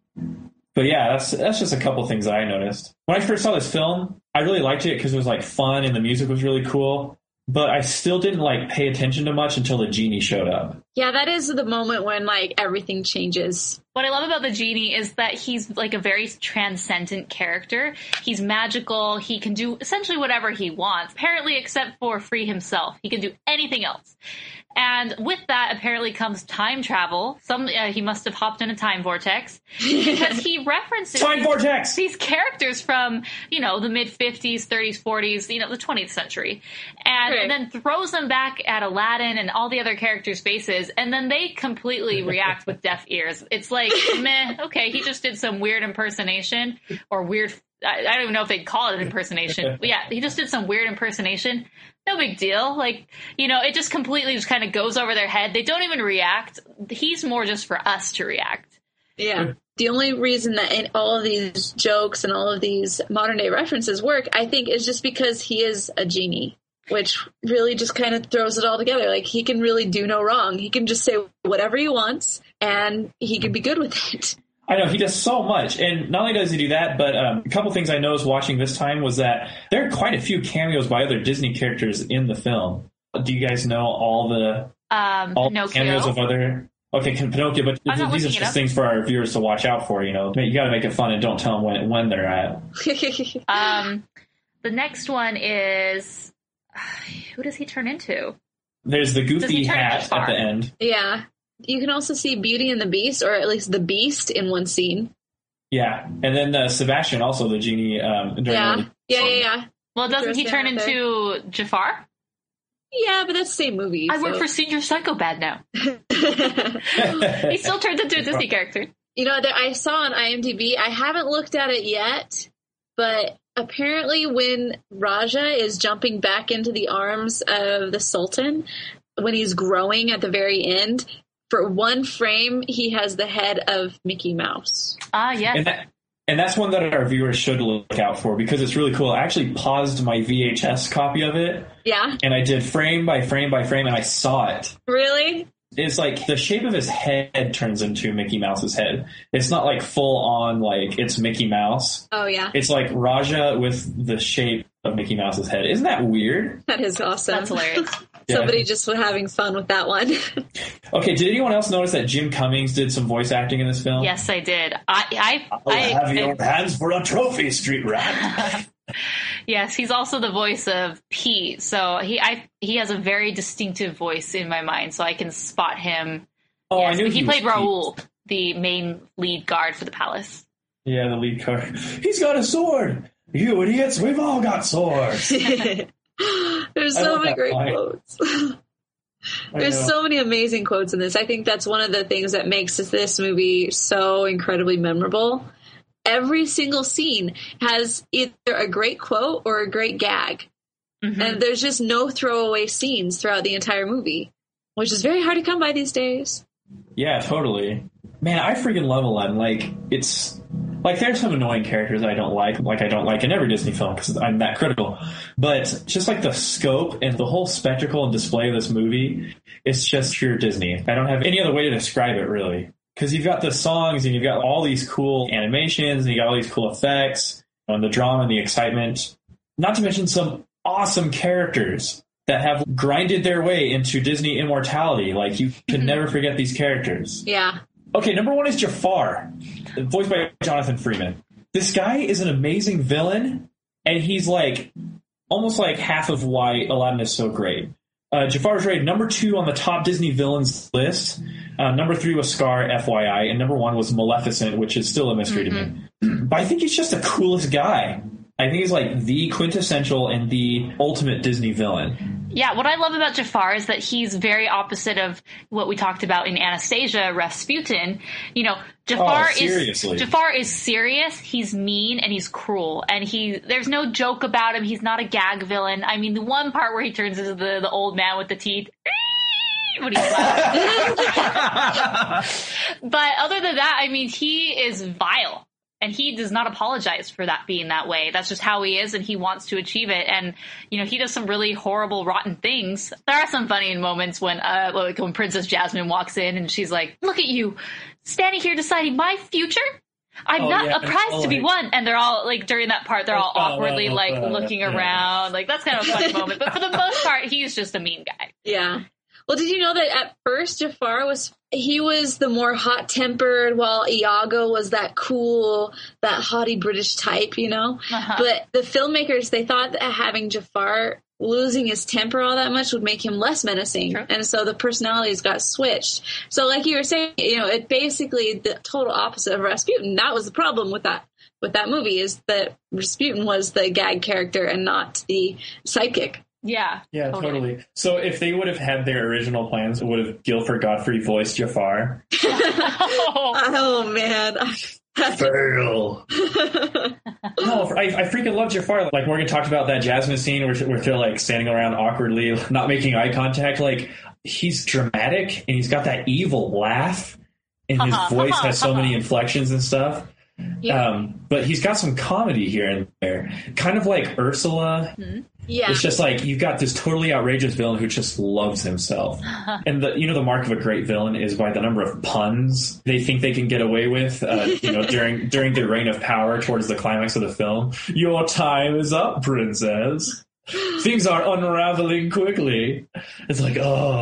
But yeah, that's just a couple things that I noticed. When I first saw this film, I really liked it because it was like fun and the music was really cool. But I still didn't pay attention to much until the genie showed up. Yeah, that is the moment when everything changes. What I love about the genie is that he's a very transcendent character. He's magical. He can do essentially whatever he wants, apparently except for free himself. He can do anything else. And with that apparently comes time travel. He must have hopped in a time vortex because he references time vortex! These characters from, the mid-50s, 30s, 40s, the 20th century. And then throws them back at Aladdin and all the other characters' faces, and then they completely react with deaf ears. It's like, meh, okay, he just did some weird impersonation or weird... I don't even know if they'd call it an impersonation. But yeah, he just did some weird impersonation. No big deal. It just completely just kind of goes over their head. They don't even react. He's more just for us to react. Yeah. The only reason that all of these jokes and all of these modern day references work, I think, is just because he is a genie, which really just kind of throws it all together. He can really do no wrong. He can just say whatever he wants and he can be good with it. I know, he does so much. And not only does he do that, but a couple things I noticed watching this time was that there are quite a few cameos by other Disney characters in the film. Do you guys know all the cameos of other... Okay, Pinocchio, but these are just things for our viewers to watch out for, You got to make it fun and don't tell them when they're at. The next one is... Who does he turn into? There's the goofy hat at the end. Yeah. You can also see Beauty and the Beast, or at least the Beast, in one scene. Yeah, and then Sebastian, also the genie. Yeah. Well, doesn't he turn into Jafar? Yeah, but that's the same movie. I work for Senior Psychobad now. He still turns into a Disney character. I saw on IMDb, I haven't looked at it yet, but apparently when Raja is jumping back into the arms of the Sultan, when he's growing at the very end, for one frame, he has the head of Mickey Mouse. Yes. And that's one that our viewers should look out for because it's really cool. I actually paused my VHS copy of it. Yeah. And I did frame by frame by frame, and I saw it. Really? It's the shape of his head turns into Mickey Mouse's head. It's not full on it's Mickey Mouse. Oh, yeah. It's Raja with the shape of Mickey Mouse's head. Isn't that weird? That is awesome. That's hilarious. Somebody just was having fun with that one. Okay, did anyone else notice that Jim Cummings did some voice acting in this film? Yes, I did. I have your hands for a trophy, Street Rat. Yes, he's also the voice of Pete, so he has a very distinctive voice in my mind, so I can spot him. Oh, yes, I knew he played Raoul, the main lead guard for the palace. Yeah, the lead guard. He's got a sword. You idiots, we've all got swords. There's so many great quotes. There's so many amazing quotes in this. I think that's one of the things that makes this movie so incredibly memorable. Every single scene has either a great quote or a great gag. Mm-hmm. And there's just no throwaway scenes throughout the entire movie, which is very hard to come by these days. Yeah, totally. Man, I freaking love Aladdin. It's... there's some annoying characters I don't like I don't like in every Disney film because I'm that critical. But just the scope and the whole spectacle and display of this movie, it's just pure Disney. I don't have any other way to describe it, really. Because you've got the songs and you've got all these cool animations and you got all these cool effects and the drama and the excitement. Not to mention some awesome characters that have grinded their way into Disney immortality. Like, you can never forget these characters. Yeah. Okay, number one is Jafar, voiced by Jonathan Freeman. This guy is an amazing villain, and he's like almost like half of why Aladdin is so great. Jafar was rated number 2 on the top Disney villains list. Number 3 was Scar, FYI, and number 1 was Maleficent, which is still a mystery to me. But I think he's just the coolest guy. I think he's like the quintessential and the ultimate Disney villain. Yeah, what I love about Jafar is that he's very opposite of what we talked about in Anastasia, Rasputin. You know, Jafar is serious, he's mean, and he's cruel. And there's no joke about him. He's not a gag villain. I mean, the one part where he turns into the old man with the teeth. But other than that, I mean, he is vile. And he does not apologize for that being that way. That's just how he is, and he wants to achieve it. And, you know, he does some really horrible, rotten things. There are some funny moments when Princess Jasmine walks in and she's like, look at you, standing here deciding my future? I'm not a prize to be won. And they're all, like, during that part, they're all awkwardly, like, looking around. Like, that's kind of a funny moment. But for the most part, he's just a mean guy. Yeah. Well, did you know that at first Jafar was the more hot-tempered, while Iago was that cool, that haughty British type, you know? But the filmmakers, they thought that having Jafar losing his temper all that much would make him less menacing. True. And so the personalities got switched. So like you were saying, you know, it basically the total opposite of Rasputin. That was the problem with that movie, is that Rasputin was the gag character and not the sidekick. Yeah, totally. So if they would have had their original plans, would have Guilford Godfrey voiced Jafar? Oh man, fail. No, I freaking love Jafar. Like Morgan talked about that Jasmine scene where they're like standing around awkwardly, not making eye contact. Like, he's dramatic and he's got that evil laugh, and his voice has so many inflections and stuff. Yeah. But he's got some comedy here and there, kind of like Ursula. Yeah. It's just like, you've got this totally outrageous villain who just loves himself. And the mark of a great villain is by the number of puns they think they can get away with, during their reign of power towards the climax of the film. Your time is up, princess. Things are unraveling quickly. It's like, oh.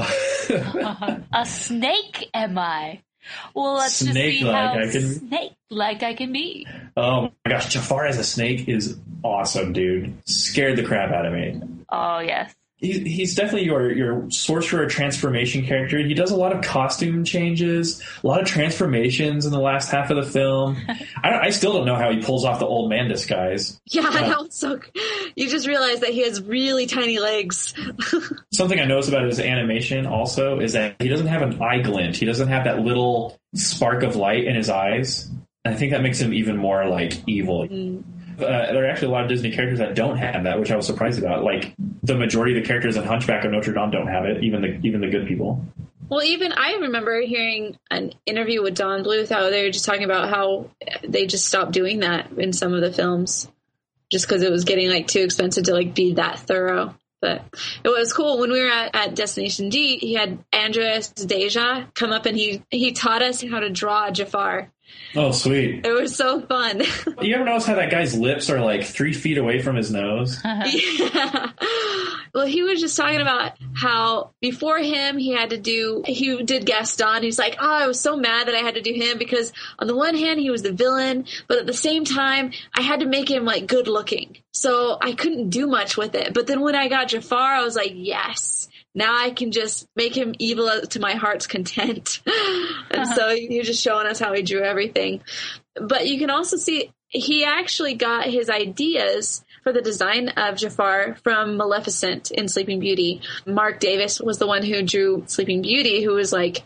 A snake am I? Well, let's just see how snake-like I can be. Oh my gosh, Jafar as a snake is awesome, dude. Scared the crap out of me. Oh, yes. He's definitely your sorcerer transformation character. He does a lot of costume changes, a lot of transformations in the last half of the film. I still don't know how he pulls off the old man disguise. Yeah, I know. So you just realize that he has really tiny legs. Something I noticed about his animation also is that he doesn't have an eye glint. He doesn't have that little spark of light in his eyes. And I think that makes him even more like evil. There are actually a lot of Disney characters that don't have that, which I was surprised about. Like, the majority of the characters in Hunchback of Notre Dame don't have it, even the good people. Well, even I remember hearing an interview with Don Bluth, how they were just talking about how they just stopped doing that in some of the films, just because it was getting like too expensive to like be that thorough. But it was cool. When we were at Destination D, he had Andres Deja come up and he taught us how to draw Jafar. Oh, sweet. It was so fun. You ever notice how that guy's lips are like 3 feet away from his nose? Yeah. Well, he was just talking about how before him, he did Gaston. He's like, oh, I was so mad that I had to do him because on the one hand, he was the villain, but at the same time, I had to make him like good looking. So I couldn't do much with it. But then when I got Jafar, I was like, yes. Now I can just make him evil to my heart's content. And so you're just showing us how he drew everything. But you can also see he actually got his ideas for the design of Jafar from Maleficent in Sleeping Beauty. Mark Davis was the one who drew Sleeping Beauty, who was like,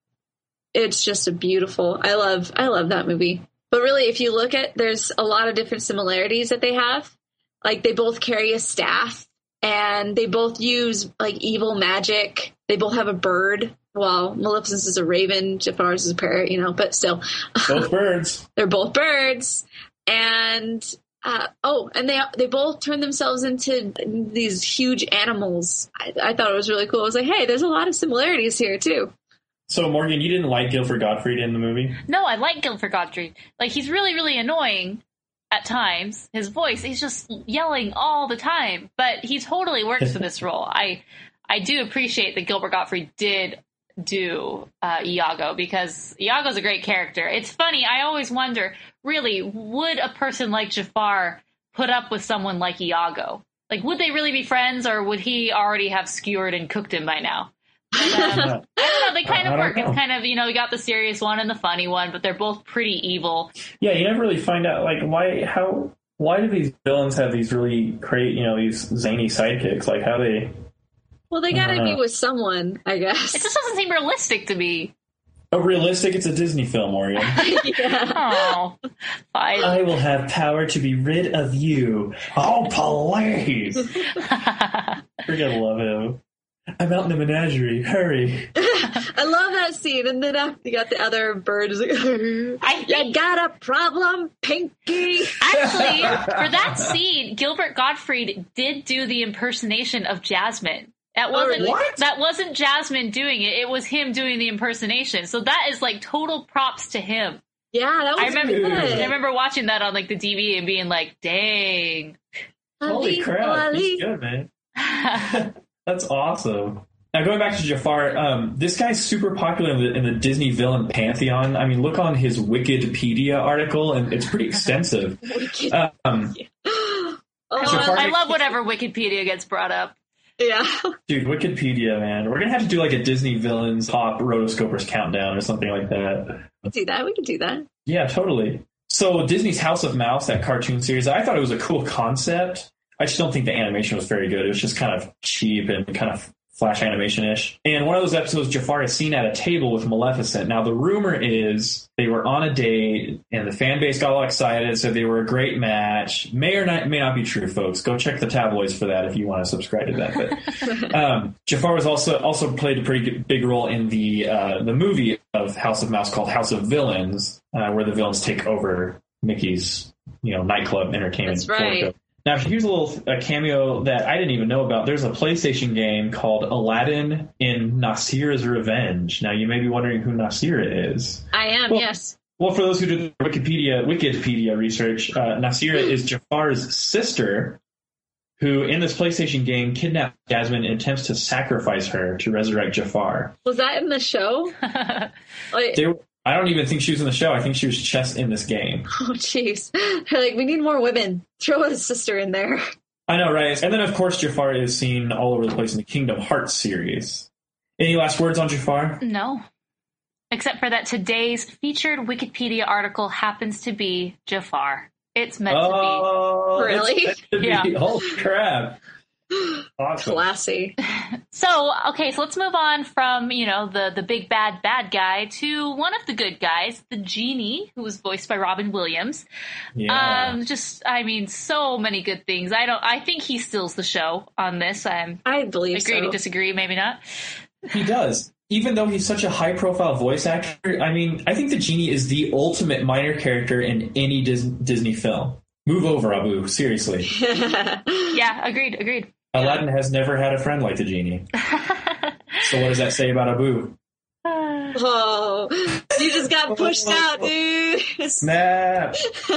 it's just a beautiful, I love that movie. But really, if you look at, there's a lot of different similarities that they have. Like, they both carry a staff. And they both use, like, evil magic. They both have a bird. Well, Maleficent is a raven. Jafar's is a parrot, you know, but still. Both birds. They're both birds. And, and they both turn themselves into these huge animals. I thought it was really cool. I was like, hey, there's a lot of similarities here, too. So, Morgan, you didn't like Guilford Gottfried in the movie? No, I like Guilford Gottfried. Like, he's really, really annoying. at times. His voice, he's just yelling all the time, but he totally works for this role. I do appreciate that Gilbert Gottfried did do Iago, because Iago's a great character. It's funny, I always wonder, really, would a person like Jafar put up with someone like Iago? Like, would they really be friends, or would he already have skewered and cooked him by now? But, I don't know, they kind of work. It's kind of, you got the serious one and the funny one, but they're both pretty evil. Yeah, you never really find out, like, why do these villains have these really great, these zany sidekicks? Like, how they... Well, they gotta be with someone, I guess. It just doesn't seem realistic to me. Oh, realistic? It's a Disney film, Orion. Yeah. Oh, fine. I will have power to be rid of you. Oh, please. We're gonna love him. I'm out in the menagerie. Hurry. I love that scene. And then after you got the other bird. You got a problem, Pinky? Actually, for that scene, Gilbert Gottfried did do the impersonation of Jasmine. That wasn't Jasmine doing it. It was him doing the impersonation. So that is like total props to him. Yeah, that was good. I remember watching that on like the DVD and being like, dang. Holy crap. He's good, man. That's awesome. Now, going back to Jafar, this guy's super popular in the Disney villain pantheon. I mean, look on his Wikipedia article, and it's pretty extensive. I love whatever Wikipedia gets brought up. Yeah. Dude, Wikipedia, man. We're going to have to do like a Disney villains top rotoscopers countdown or something like that. We could do that. Yeah, totally. So Disney's House of Mouse, that cartoon series, I thought it was a cool concept. I just don't think the animation was very good. It was just kind of cheap and kind of Flash animation-ish. And one of those episodes, Jafar is seen at a table with Maleficent. Now, the rumor is they were on a date, and the fan base got all excited, said they were a great match. May not be true, folks. Go check the tabloids for that if you want to subscribe to that. But Jafar was also played a pretty big role in the movie of House of Mouse called House of Villains, where the villains take over Mickey's nightclub entertainment. That's right. Now, here's a cameo that I didn't even know about. There's a PlayStation game called Aladdin in Nasir's Revenge. Now, you may be wondering who Nasira is. I am, yes. Well, for those who did Wikipedia research, Nasira is Jafar's sister, who in this PlayStation game kidnaps Jasmine and attempts to sacrifice her to resurrect Jafar. Was that in the show? I don't even think she was in the show. I think she was just in this game. Oh, jeez. They're like, we need more women. Throw his sister in there. I know, right? And then, of course, Jafar is seen all over the place in the Kingdom Hearts series. Any last words on Jafar? No. Except for that today's featured Wikipedia article happens to be Jafar. It's meant to be. Really? It's meant to be. Yeah. Holy crap. Awesome. Classy. So let's move on from, the big bad guy to one of the good guys, the genie, who was voiced by Robin Williams. Yeah. So many good things. I think he steals the show on this. I believe agree to disagree, maybe not. He does. Even though he's such a high-profile voice actor, I think the genie is the ultimate minor character in any Disney film. Move over, Abu. Seriously. Yeah, agreed. Aladdin has never had a friend like the genie. So what does that say about Abu? Oh, you just got pushed out, dude. Snap.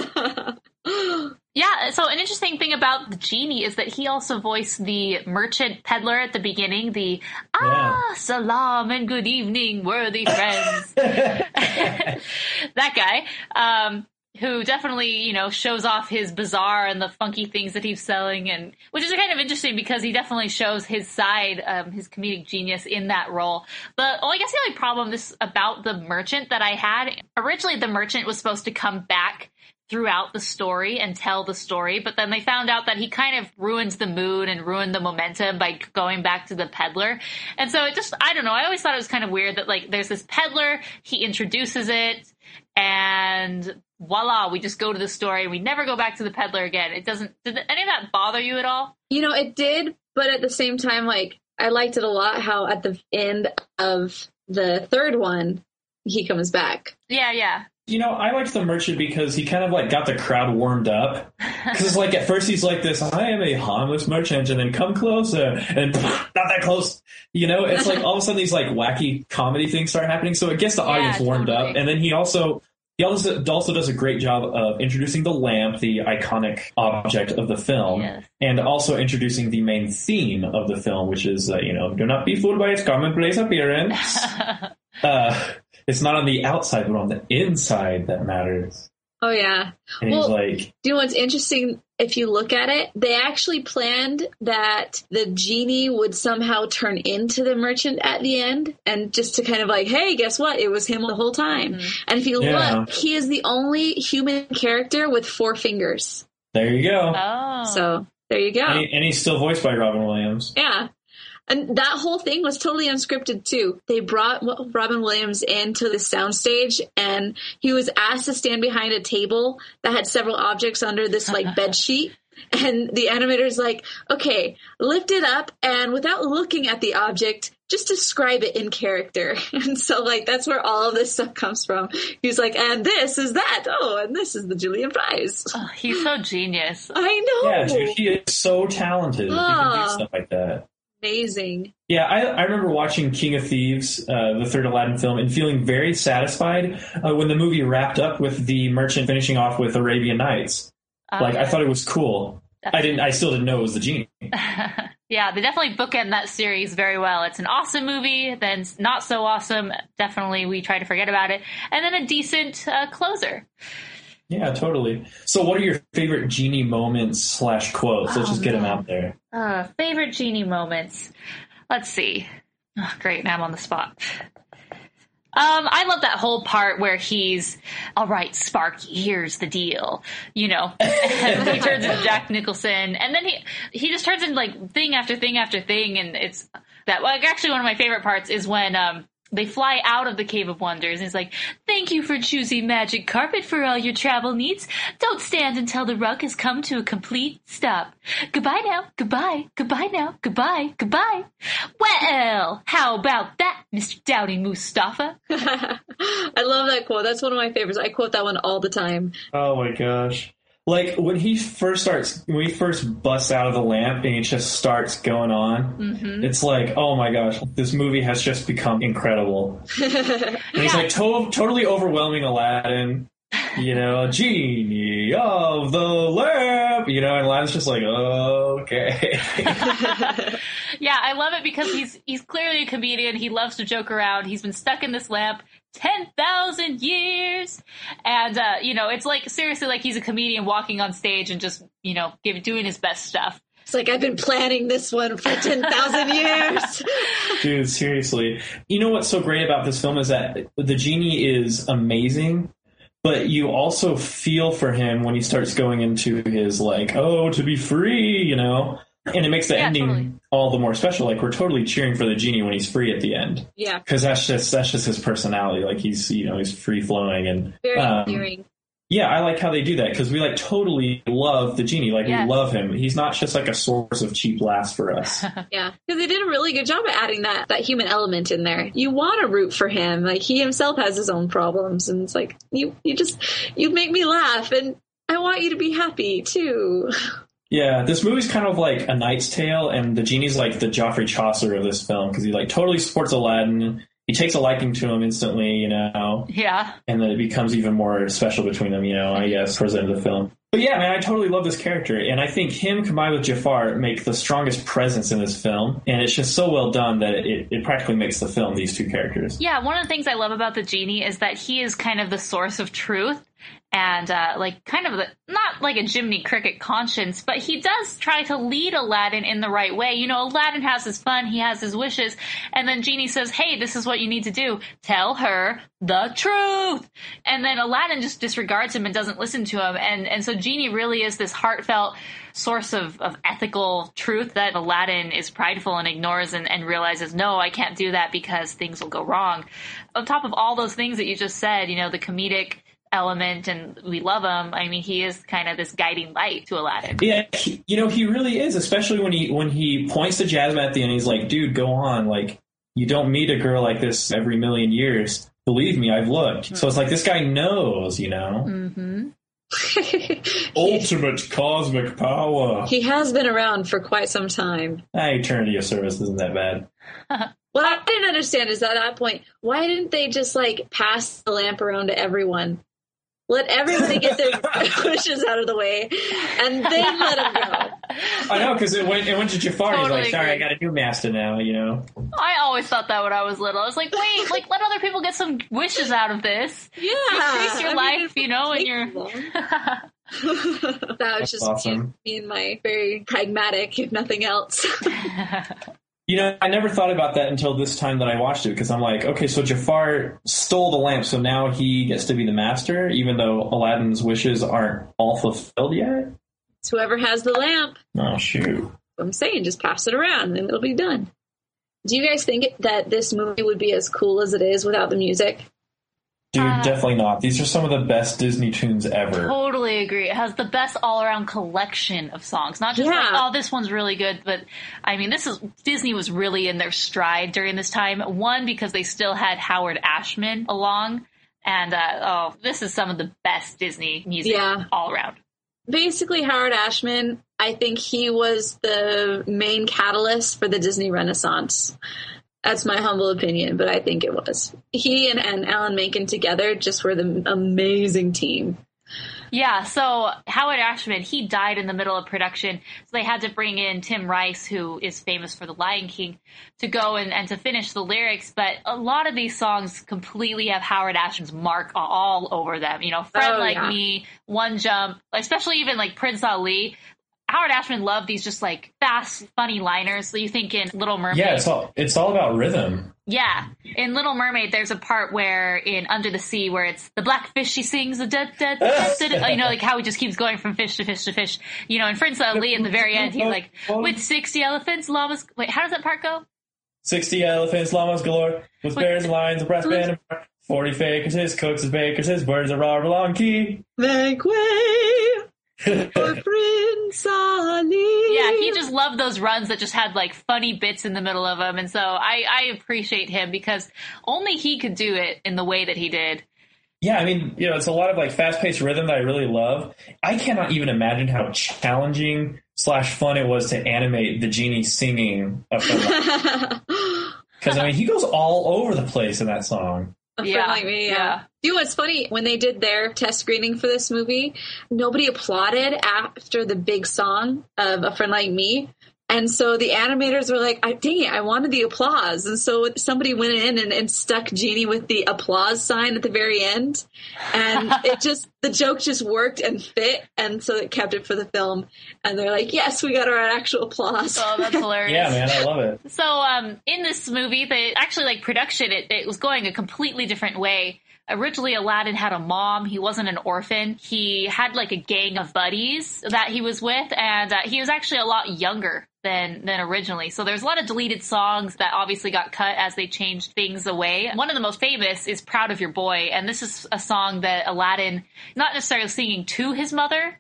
Yeah, so an interesting thing about the genie is that he also voiced the merchant peddler at the beginning, salam and good evening, worthy friends. That guy. Who definitely, shows off his bazaar and the funky things that he's selling, and which is kind of interesting because he definitely shows his side, his comedic genius in that role. But I guess the only problem about the merchant that I had, originally the merchant was supposed to come back throughout the story and tell the story, but then they found out that he kind of ruins the mood and ruined the momentum by going back to the peddler. And so I don't know, I always thought it was kind of weird that there's this peddler, he introduces it, and voila, we just go to the story and we never go back to the peddler again. Did any of that bother you at all? It did, but at the same time, I liked it a lot how at the end of the third one, he comes back. Yeah. I liked the merchant because he kind of got the crowd warmed up. Because it's at first he's like this, I am a harmless merchant, and then come closer, and not that close. It's all of a sudden these wacky comedy things start happening. So it gets the audience warmed up. And then he also He also does a great job of introducing the lamp, the iconic object of the film, and also introducing the main theme of the film, which is, do not be fooled by its commonplace appearance. It's not on the outside, but on the inside that matters. Oh, yeah. And he's like... Do you know what's interesting? If you look at it, they actually planned that the genie would somehow turn into the merchant at the end, and just to kind of like, hey, guess what? It was him the whole time. And if you look, he is the only human character with 4 fingers. There you go. Oh. So, there you go. And he's still voiced by Robin Williams. Yeah. And that whole thing was totally unscripted, too. They brought Robin Williams into the soundstage, and he was asked to stand behind a table that had several objects under this, bed sheet. And the animator's like, okay, lift it up, and without looking at the object, just describe it in character. And so, that's where all of this stuff comes from. He's like, and this is that. Oh, and this is the Julian Prize. Oh, he's so genius. I know. Yeah, dude, he is so talented. He can do stuff like that. Amazing. Yeah, I remember watching King of Thieves, the third Aladdin film, and feeling very satisfied when the movie wrapped up with the merchant finishing off with Arabian Nights. I thought it was cool. I still didn't know it was the genie. Yeah, they definitely bookend that series very well. It's an awesome movie, then not so awesome. Definitely, we try to forget about it, and then a decent closer. Yeah, totally. So what are your favorite genie moments / quotes? Let's just get them out there. Favorite genie moments. Let's see. Oh, great, now I'm on the spot. I love that whole part where he's, all right, Sparky, here's the deal, and he turns into Jack Nicholson, and then he just turns into thing after thing after thing, and it's that, actually one of my favorite parts is when, they fly out of the Cave of Wonders, and he's like, thank you for choosing Magic Carpet for all your travel needs. Don't stand until the rug has come to a complete stop. Goodbye now, goodbye, goodbye now, goodbye, goodbye. Well, how about that, Mr. Doubting Mustafa? I love that quote. That's one of my favorites. I quote that one all the time. Oh my gosh. When he first busts out of the lamp and he just starts going on, it's like, oh my gosh, this movie has just become incredible. And he's totally overwhelming Aladdin, a genie of the lamp, and Aladdin's just like, oh, okay. Yeah, I love it because he's clearly a comedian. He loves to joke around. He's been stuck in this lamp 10,000 years. And, it's seriously he's a comedian walking on stage and just, doing his best stuff. It's I've been planning this one for 10,000 years. Dude, seriously. You know what's so great about this film is that the genie is amazing, but you also feel for him when he starts going into his to be free, And it makes the ending all the more special. We're totally cheering for the genie when he's free at the end. Yeah. Because that's just his personality. He's, he's free flowing and very endearing. Yeah, I like how they do that because we totally love the genie. We love him. He's not just a source of cheap laughs for us. Yeah, because they did a really good job at adding that human element in there. You want to root for him. He himself has his own problems, and it's you make me laugh, and I want you to be happy too. Yeah, this movie's kind of like A Knight's Tale, and the genie's like the Geoffrey Chaucer of this film because he totally supports Aladdin. He takes a liking to him instantly, Yeah. And then it becomes even more special between them, I guess, towards the end of the film. But yeah, man, I totally love this character. And I think him combined with Jafar make the strongest presence in this film. And it's just so well done that it practically makes the film these two characters. Yeah, one of the things I love about the genie is that he is kind of the source of truth. And not like a Jiminy Cricket conscience, but he does try to lead Aladdin in the right way. Aladdin has his fun, he has his wishes, and then Genie says, hey, this is what you need to do. Tell her the truth. And then Aladdin just disregards him and doesn't listen to him. And so Genie really is this heartfelt source of ethical truth that Aladdin is prideful and ignores and realizes, no, I can't do that because things will go wrong. On top of all those things that you just said, the comedic element, and we love him. I mean, he is kind of this guiding light to Aladdin. Yeah, he really is, especially when he points to Jasmine at the end. He's like, dude, go on. You don't meet a girl like this every million years. Believe me, I've looked. Mm-hmm. So it's this guy knows, Mm-hmm. Ultimate cosmic power. He has been around for quite some time. Eternity of service isn't that bad. What I didn't understand is at that point, why didn't they just pass the lamp around to everyone? Let everybody get their wishes out of the way, and then let them go. I know, because it went to Jafar. Totally He's like, sorry, agree. I got a new master now, you know? I always thought that when I was little. I was like, wait, like, let other people get some wishes out of this. Yeah. Increase your life, you know, and your... That was just awesome. me and my very pragmatic, if nothing else. You know, I never thought about that until this time that I watched it, because I'm like, okay, so Jafar stole the lamp, so now he gets to be the master, even though Aladdin's wishes aren't all fulfilled yet? It's whoever has the lamp. Oh, shoot. I'm saying, just pass it around and it'll be done. Do you guys think that this movie would be as cool as it is without the music? Dude, definitely not. These are some of the best Disney tunes ever. Totally agree. It has the best all-around collection of songs. Not just like, oh, this one's really good, but I mean, Disney was really in their stride during this time. One, because they still had Howard Ashman along, and this is some of the best Disney music all around. Basically, Howard Ashman, I think he was the main catalyst for the Disney Renaissance. That's my humble opinion, but I think it was. He and Alan Menken together just were the amazing team. Yeah, so Howard Ashman, he died in the middle of production, so they had to bring in Tim Rice, who is famous for The Lion King, to go and to finish the lyrics, but a lot of these songs completely have Howard Ashman's mark all over them. You know, Friend Like Me, One Jump, especially even like Prince Ali. Howard Ashman loved these just like fast, funny liners. So you think in Little Mermaid. Yeah, it's all about rhythm. Yeah. In Little Mermaid, there's a part where in Under the Sea where it's the black fish, she sings a da da da da, you know, like how he just keeps going from fish to fish to fish. You know, in Prince Ali at the very end, he's like, with 60 elephants, llamas. Wait, how does that part go? 60 elephants, llamas galore, with bears and lions, a brass band, 40 fakers, his cooks, his bakers, his birds are all along key. Make way for Prince Ali. Yeah, he just loved those runs that just had like funny bits in the middle of them. And so I appreciate him because only he could do it in the way that he did. Yeah, I mean, you know, it's a lot of like fast-paced rhythm that I really love. I cannot even imagine how challenging / fun it was to animate the genie singing a film. Because, I mean, he goes all over the place in that song. A Friend Like Me, yeah. You know what's funny? When they did their test screening for this movie, nobody applauded after the big song of A Friend Like Me. And so the animators were like, dang it, I wanted the applause. And so somebody went in and stuck Genie with the applause sign at the very end. And the joke just worked and fit. And so it kept it for the film. And they're like, yes, we got our actual applause. Oh, that's hilarious. Yeah, man, I love it. So in this movie, they actually like production, it was going a completely different way. Originally, Aladdin had a mom. He wasn't an orphan. He had like a gang of buddies that he was with, and he was actually a lot younger than originally. So there's a lot of deleted songs that obviously got cut as they changed things away. One of the most famous is Proud of Your Boy, and this is a song that Aladdin, not necessarily singing to his mother.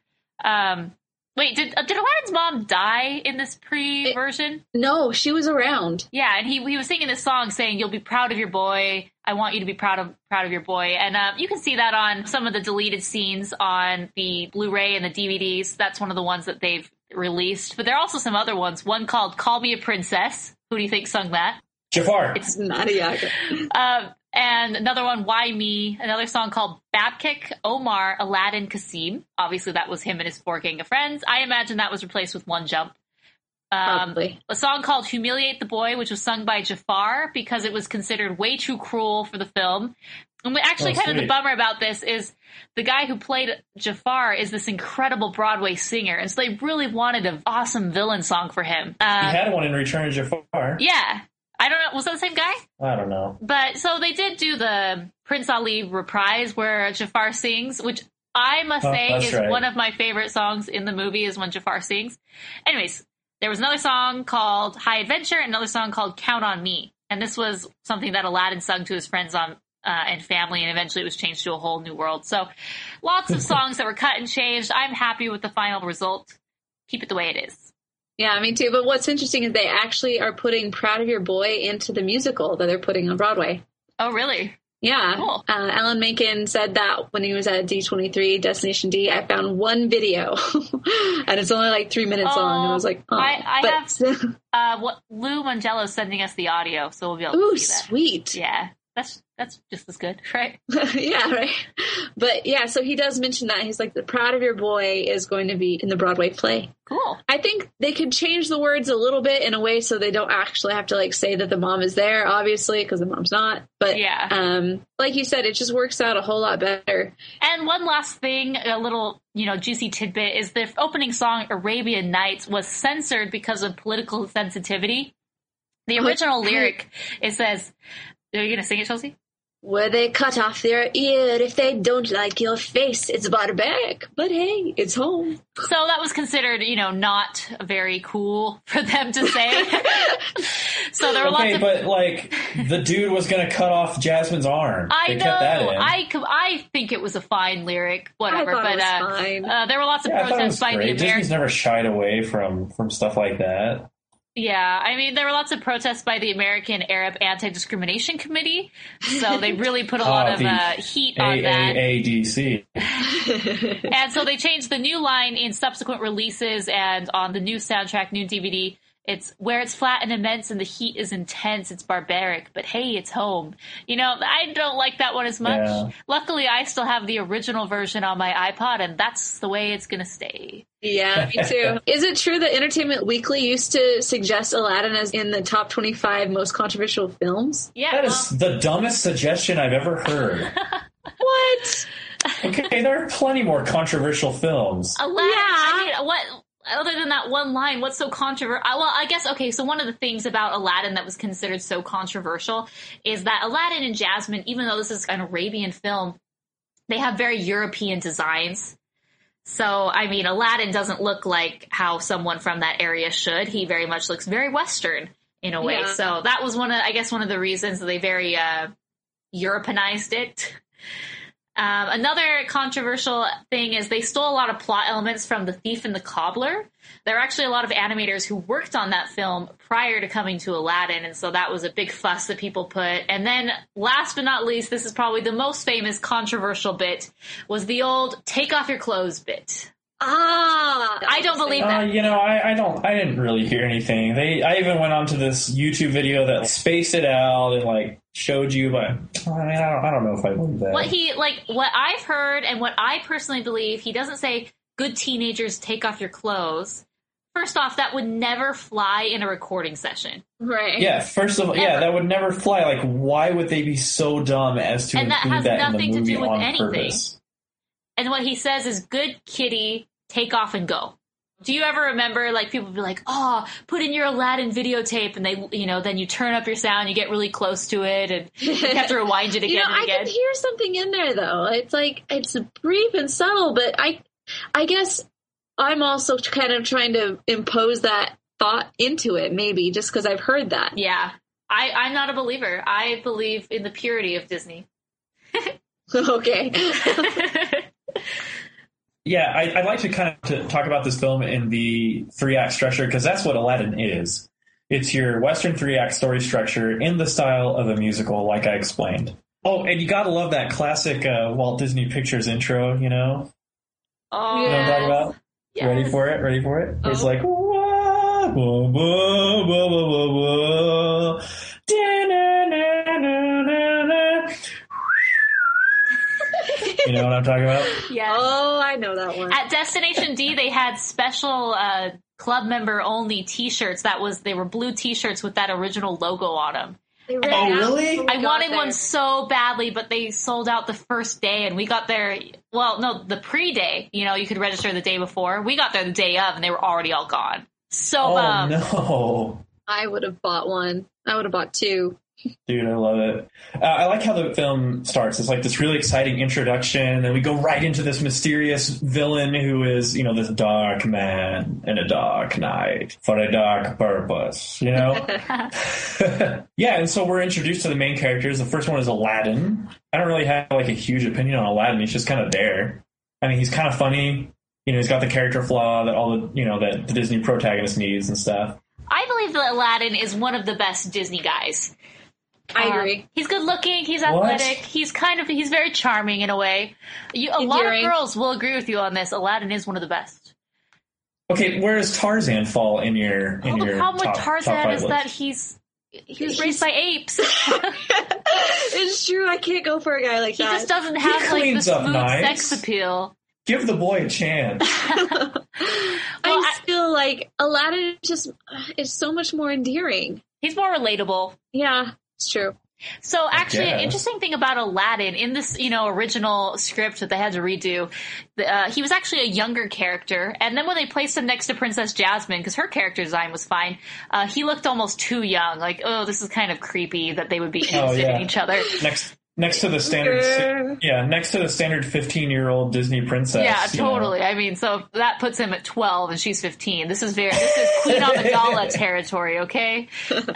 Wait, did Aladdin's mom die in this pre-version? No, she was around. Yeah, and he was singing this song saying, "You'll be proud of your boy. I want you to be proud of your boy." And you can see that on some of the deleted scenes on the Blu-ray and the DVDs. That's one of the ones that they've released. But there are also some other ones. One called "Call Me a Princess." Who do you think sung that? Jafar. It's Nadia. And another one, "Why Me?" Another song called "Babkik, Omar, Aladdin, Kasim." Obviously, that was him and his 4 gang of friends. I imagine that was replaced with One Jump. Probably. A song called "Humiliate the Boy," which was sung by Jafar because it was considered way too cruel for the film. And actually, kind of the bummer about this is the guy who played Jafar is this incredible Broadway singer, and so they really wanted an awesome villain song for him. He had one in Return of Jafar. Yeah. I don't know. Was that the same guy? I don't know. But so they did do the Prince Ali reprise where Jafar sings, which I must say is one of my favorite songs in the movie is when Jafar sings. Anyways, there was another song called High Adventure and another song called Count on Me. And this was something that Aladdin sung to his friends and family, and eventually it was changed to A Whole New World. So lots of songs that were cut and changed. I'm happy with the final result. Keep it the way it is. Yeah, me too. But what's interesting is they actually are putting Proud of Your Boy into the musical that they're putting on Broadway. Oh, really? Yeah. Cool. Alan Menken said that when he was at D23, Destination D, I found one video, and it's only like 3 minutes long, and I was like, oh. I have Lou Mangello sending us the audio, so we'll be able to see that. Sweet. Yeah. That's just as good, right? Yeah, right. But yeah, so he does mention that. He's like, the Proud of Your Boy is going to be in the Broadway play. Cool. I think they could change the words a little bit in a way so they don't actually have to like say that the mom is there, obviously, because the mom's not. But yeah, like you said, it just works out a whole lot better. And one last thing, a little, juicy tidbit is the opening song Arabian Nights was censored because of political sensitivity. The original lyric, it says, are you going to sing it, Chelsea? Where they cut off their ear if they don't like your face. It's barbaric, but hey, it's home. So that was considered, not very cool for them to say. So there were lots of... but like the dude was going to cut off Jasmine's arm. I they know. Kept that in. I think it was a fine lyric, whatever. I thought it was fine. There were lots of protests by the Americans. Disney's never shied away from stuff like that. Yeah, I mean, there were lots of protests by the American Arab Anti-Discrimination Committee, so they really put a lot of heat on that. AADC. And so they changed the new line in subsequent releases and on the new soundtrack, new DVD. It's where it's flat and immense and the heat is intense. It's barbaric, but hey, it's home. I don't like that one as much. Yeah. Luckily, I still have the original version on my iPod, and that's the way it's going to stay. Yeah, me too. Is it true that Entertainment Weekly used to suggest Aladdin as in the top 25 most controversial films? Yeah. That is the dumbest suggestion I've ever heard. What? Okay, there are plenty more controversial films. Aladdin, what... Other than that one line, what's so controversial? Well, I guess, okay, so one of the things about Aladdin that was considered so controversial is that Aladdin and Jasmine, even though this is an Arabian film, they have very European designs. So, I mean, Aladdin doesn't look like how someone from that area should. He very much looks very Western in a way. Yeah. So that was one of the reasons that they very Europeanized it. Another controversial thing is they stole a lot of plot elements from The Thief and the Cobbler. There are actually a lot of animators who worked on that film prior to coming to Aladdin, and so that was a big fuss that people put. And then, last but not least, this is probably the most famous controversial bit, was the old take off your clothes bit. I don't believe that. I didn't really hear anything. I even went on to this YouTube video that spaced it out and showed you, but I don't know if I believe that. What I've heard and what I personally believe, he doesn't say good teenagers take off your clothes. First off, that would never fly in a recording session. Right. Yeah, first of all, that would never fly. Why would they be so dumb as to include that in the movie on purpose? And what he says is, good kitty, take off and go. Do you ever remember, people be like, oh, put in your Aladdin videotape, and they, then you turn up your sound, you get really close to it, and you have to rewind it again and again. I can hear something in there, though. It's brief and subtle, but I guess I'm also kind of trying to impose that thought into it, maybe, just because I've heard that. Yeah. I'm not a believer. I believe in the purity of Disney. Okay. Yeah, I'd like to kind of talk about this film in the 3-act structure, because that's what Aladdin is. It's your Western 3-act story structure in the style of a musical, like I explained. Oh, and you gotta love that classic Walt Disney Pictures intro, Oh, you know what I'm talking about? Yes. Ready for it? Oh. It's like, wah, wah, wah, wah, wah, wah, wah. You know what I'm talking about? Yeah. Oh, I know that one. At Destination D, they had special club member only T-shirts. They were blue T-shirts with that original logo on them. Oh, really? I wanted one so badly, but they sold out the first day, and we got there. Well, no, the pre-day. You could register the day before. We got there the day of, and they were already all gone. So bummed. No. I would have bought one. I would have bought two. Dude, I love it. I like how the film starts. It's this really exciting introduction, and we go right into this mysterious villain who is, this dark man in a dark night for a dark purpose, Yeah, and so we're introduced to the main characters. The first one is Aladdin. I don't really have a huge opinion on Aladdin. He's just kind of there. I mean, he's kind of funny. He's got the character flaw that all the, that the Disney protagonist needs and stuff. I believe that Aladdin is one of the best Disney guys. I agree. He's good looking. He's athletic. What? He's very charming in a way. A lot of girls will agree with you on this. Aladdin is one of the best. Okay, where does Tarzan fall in your the problem with Tarzan is that he's he was raised by apes. It's true. I can't go for a guy like that. He just doesn't have like the cleans up smooth nice. sex appeal. Give the boy a chance. I feel like Aladdin just is so much more endearing. He's more relatable. Yeah, it's true. So actually, an guess. interesting thing about Aladdin in this, original script that they had to redo, he was actually a younger character. And then when they placed him next to Princess Jasmine, because her character design was fine, he looked almost too young. Like, oh, this is kind of creepy that they would be interested in each other. Next to the standard, next to the standard 15-year-old Disney princess. Yeah, totally. I mean, so that puts him at 12 and she's 15. This is Queen Amidala territory, okay?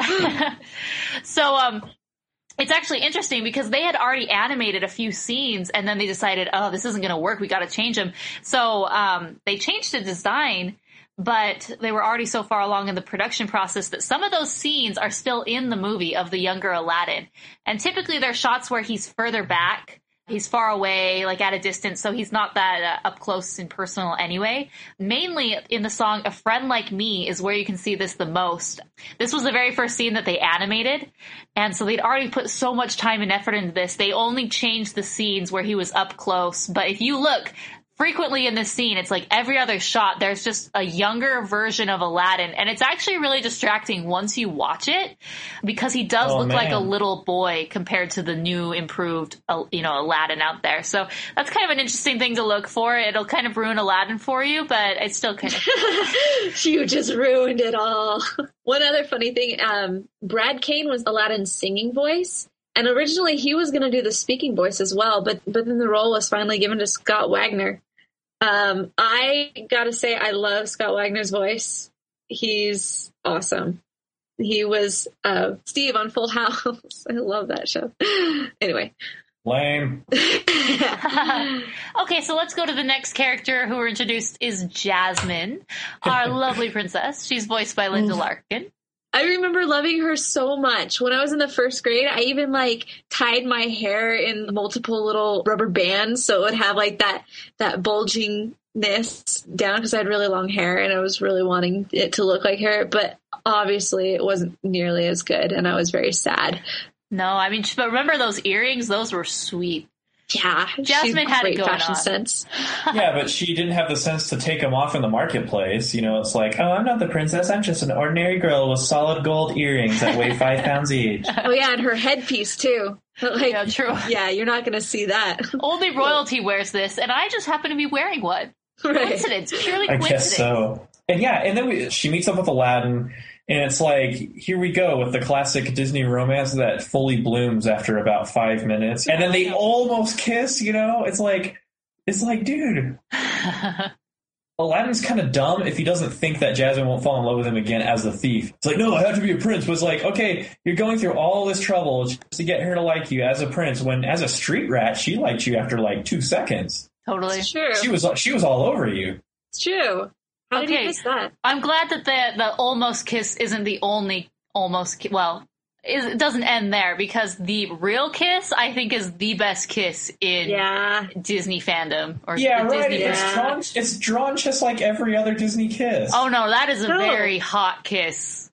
So, it's actually interesting because they had already animated a few scenes and then they decided, oh, this isn't going to work. We got to change them. So, they changed the design, but they were already so far along in the production process that some of those scenes are still in the movie of the younger Aladdin. And typically they're shots where he's further back. He's far away, like at a distance, so he's not that up close and personal anyway. Mainly in the song A Friend Like Me is where you can see this the most. This was the very first scene that they animated, and so they'd already put so much time and effort into this. They only changed the scenes where he was up close, but if you look frequently in this scene, it's like every other shot, there's just a younger version of Aladdin. And it's actually really distracting once you watch it because he does look like a little boy compared to the new improved, Aladdin out there. So that's kind of an interesting thing to look for. It'll kind of ruin Aladdin for you, but it's still kind of You just ruined it all. One other funny thing, Brad Kane was Aladdin's singing voice. And originally he was going to do the speaking voice as well, but then the role was finally given to Scott Wagner. I gotta say, I love Scott Wagner's voice. He's awesome. He was Steve on Full House. I love that show. Anyway. Lame. Okay, so let's go to the next character who were introduced is Jasmine, our lovely princess. She's voiced by Linda Larkin. I remember loving her so much. When I was in the first grade, I even tied my hair in multiple little rubber bands so it would have that bulgingness down because I had really long hair and I was really wanting it to look like her. But obviously it wasn't nearly as good and I was very sad. No, I mean, but remember those earrings? Those were sweet. Yeah, Jasmine had great it going fashion on. sense. Yeah, but she didn't have the sense to take them off in the marketplace. It's like, oh, I'm not the princess. I'm just an ordinary girl with solid gold earrings that weigh 5 pounds each. Oh, yeah, and her headpiece, too. Yeah, true. Yeah, you're not going to see that. Only royalty wears this, and I just happen to be wearing one. Right. Coincidence, purely I coincidence. guess so. And yeah, and then she meets up with Aladdin, and it's like, here we go with the classic Disney romance that fully blooms after about 5 minutes. And then they almost kiss, It's like, dude. Aladdin's kind of dumb if he doesn't think that Jasmine won't fall in love with him again as the thief. It's like, no, I have to be a prince. But it's like, okay, you're going through all this trouble just to get her to like you as a prince, when as a street rat, she liked you after 2 seconds. Totally. It's true. She was all over you. It's true. How did you miss that? I'm glad that the almost kiss isn't the only almost well, it doesn't end there, because the real kiss, I think, is the best kiss in Disney fandom. Or right. Disney It's drawn just like every other Disney kiss. Oh, no, that is a very hot kiss.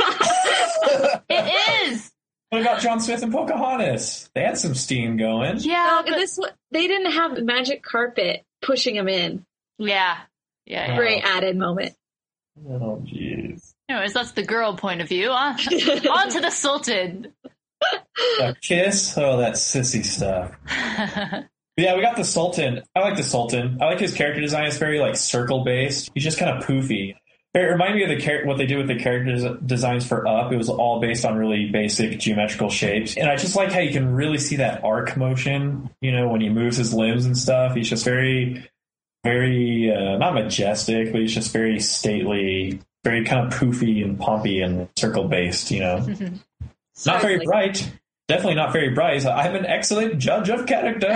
It is! What about John Smith and Pocahontas? They had some steam going. Yeah, they didn't have magic carpet pushing them in. Yeah. Very added moment. Oh, jeez. Anyways, that's the girl point of view. On to the Sultan. A kiss? Oh, that sissy stuff. Yeah, we got the Sultan. I like the Sultan. I like his character design. It's very, circle-based. He's just kind of poofy. It reminded me of what they did with the character designs for Up. It was all based on really basic geometrical shapes. And I just like how you can really see that arc motion, when he moves his limbs and stuff. He's just very, very, not majestic, but he's just very stately, very kind of poofy and pompy and circle-based, Not very bright. Definitely not very bright. I'm an excellent judge of character.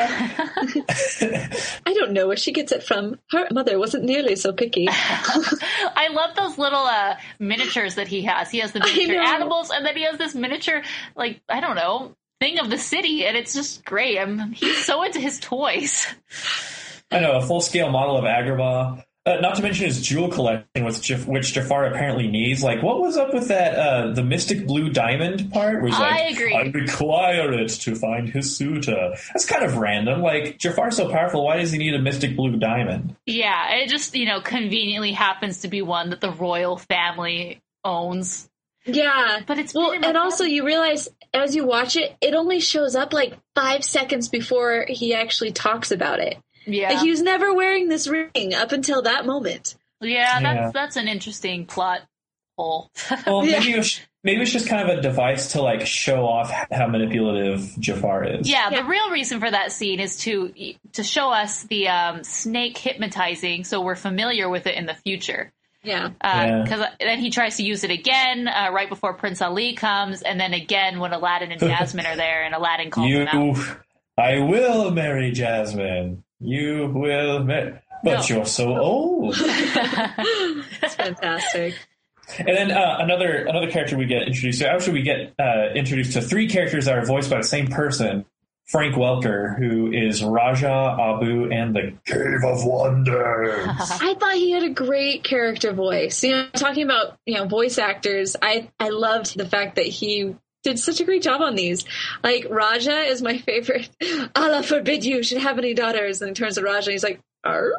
I don't know where she gets it from. Her mother wasn't nearly so picky. I love those little miniatures that he has. He has the miniature animals, and then he has this miniature, I don't know, thing of the city, and it's just great. He's so into his toys. I know, a full-scale model of Agrabah. Not to mention his jewel collection, which Jafar apparently needs. Like, what was up with that, the Mystic Blue Diamond part? Where he's like, I agree. I require it to find his suitor. That's kind of random. Like, Jafar's so powerful, why does he need a Mystic Blue Diamond? Yeah, it just, conveniently happens to be one that the royal family owns. Yeah. But it's and also you realize as you watch it, it only shows up like 5 seconds before he actually talks about it. Yeah. Like, he was never wearing this ring up until that moment. Yeah, that's an interesting plot hole. Well, maybe it's just kind of a device to like show off how manipulative Jafar is. Yeah, the real reason for that scene is to show us the snake hypnotizing, so we're familiar with it in the future. Yeah. Because then he tries to use it again right before Prince Ali comes, and then again when Aladdin and Jasmine are there, and Aladdin calls him out. I will marry Jasmine. You will marry... But you're so old. That's fantastic. And then another character we get introduced to. Actually, we get introduced to 3 characters that are voiced by the same person. Frank Welker, who is Raja, Abu, and the Cave of Wonders. I thought he had a great character voice. Talking about voice actors, I loved the fact that he did such a great job on these. Like, Raja is my favorite. Allah forbid you should have any daughters. And he turns to Raja and he's like, Arr?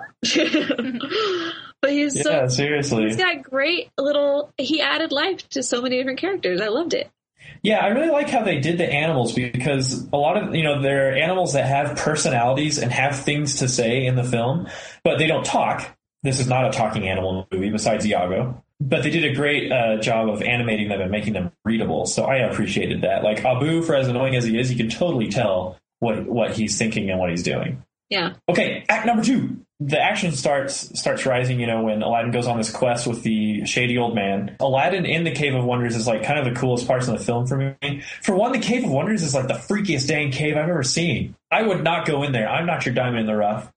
But he's seriously. He's got great he added life to so many different characters. I loved it. Yeah, I really like how they did the animals, because a lot of, there are animals that have personalities and have things to say in the film, but they don't talk. This is not a talking animal movie besides Iago. But they did a great job of animating them and making them readable, so I appreciated that. Like, Abu, for as annoying as he is, you can totally tell what he's thinking and what he's doing. Yeah. Okay, act number 2. The action starts rising, when Aladdin goes on this quest with the shady old man. Aladdin in the Cave of Wonders is like kind of the coolest parts in the film for me. For one, the Cave of Wonders is like the freakiest dang cave I've ever seen. I would not go in there. I'm not your diamond in the rough.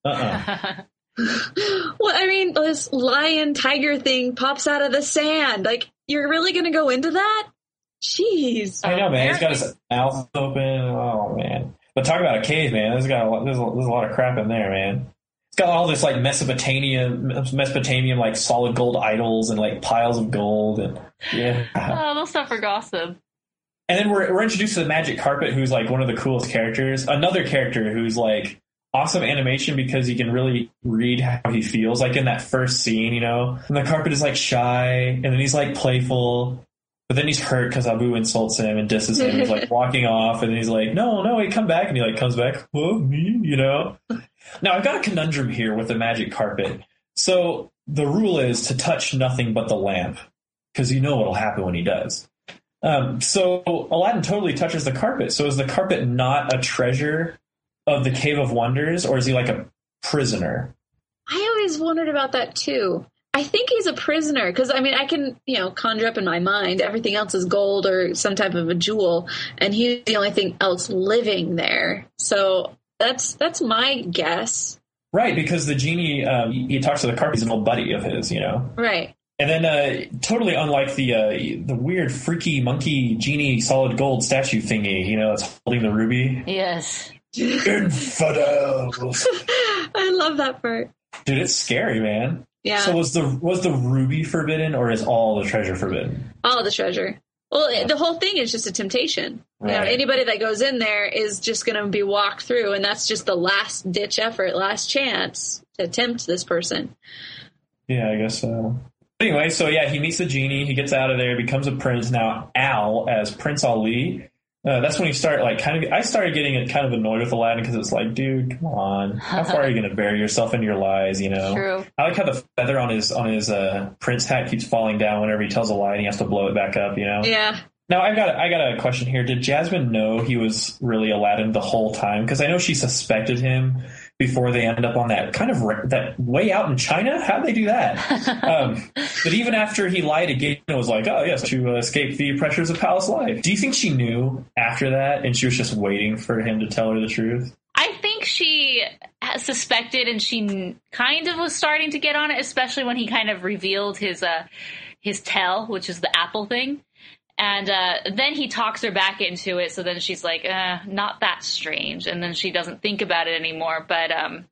Well, I mean, this lion tiger thing pops out of the sand. Like, you're really going to go into that? Jeez. I know, man. He's got his mouth open. Oh, man. But talk about a cave, man. There's a lot of crap in there, man. It's got all this like Mesopotamian like solid gold idols and like piles of gold, and Oh, those stuff are awesome. And then we're introduced to the magic carpet, who's like one of the coolest characters. Another character who's like awesome animation because you can really read how he feels. Like in that first scene, and the carpet is like shy, and then he's like playful. But then he's hurt because Abu insults him and disses him. He's like walking off, and then he's like, no, wait, come back. And he like comes back, oh, me, Now, I've got a conundrum here with the magic carpet. So the rule is to touch nothing but the lamp, because what'll happen when he does. So Aladdin totally touches the carpet. So is the carpet not a treasure of the Cave of Wonders, or is he like a prisoner? I always wondered about that, too. I think he's a prisoner because, I mean, I can, conjure up in my mind everything else is gold or some type of a jewel, and he's the only thing else living there. So that's my guess. Right, because the genie, he talks to the carpet. He's an old buddy of his, Right. And then totally unlike the weird, freaky monkey genie solid gold statue thingy, that's holding the ruby. Yes. Infidels. I love that part. Dude, it's scary, man. Yeah. So was the ruby forbidden, or is all the treasure forbidden? All of the treasure. Well, the whole thing is just a temptation. Right. Anybody that goes in there is just going to be walked through, and that's just the last ditch effort, last chance to tempt this person. Yeah, I guess so. Anyway, so yeah, he meets the genie. He gets out of there, becomes a prince. Now Al as Prince Ali. That's when you start I started getting kind of annoyed with Aladdin because it's like, dude, come on, how far are you going to bury yourself into your lies? True. I like how the feather on his prince hat keeps falling down whenever he tells a lie and he has to blow it back up. Yeah. Now I got a question here. Did Jasmine know he was really Aladdin the whole time? Because I know she suspected him before they end up on that kind of that way out in China. How'd they do that? But even after he lied again, it was like, oh yes, to escape the pressures of palace life. Do you think she knew after that, and she was just waiting for him to tell her the truth? I think she suspected, and she kind of was starting to get on it, especially when he kind of revealed his tell, which is the apple thing. And then he talks her back into it, so then she's like, not that strange. And then she doesn't think about it anymore. But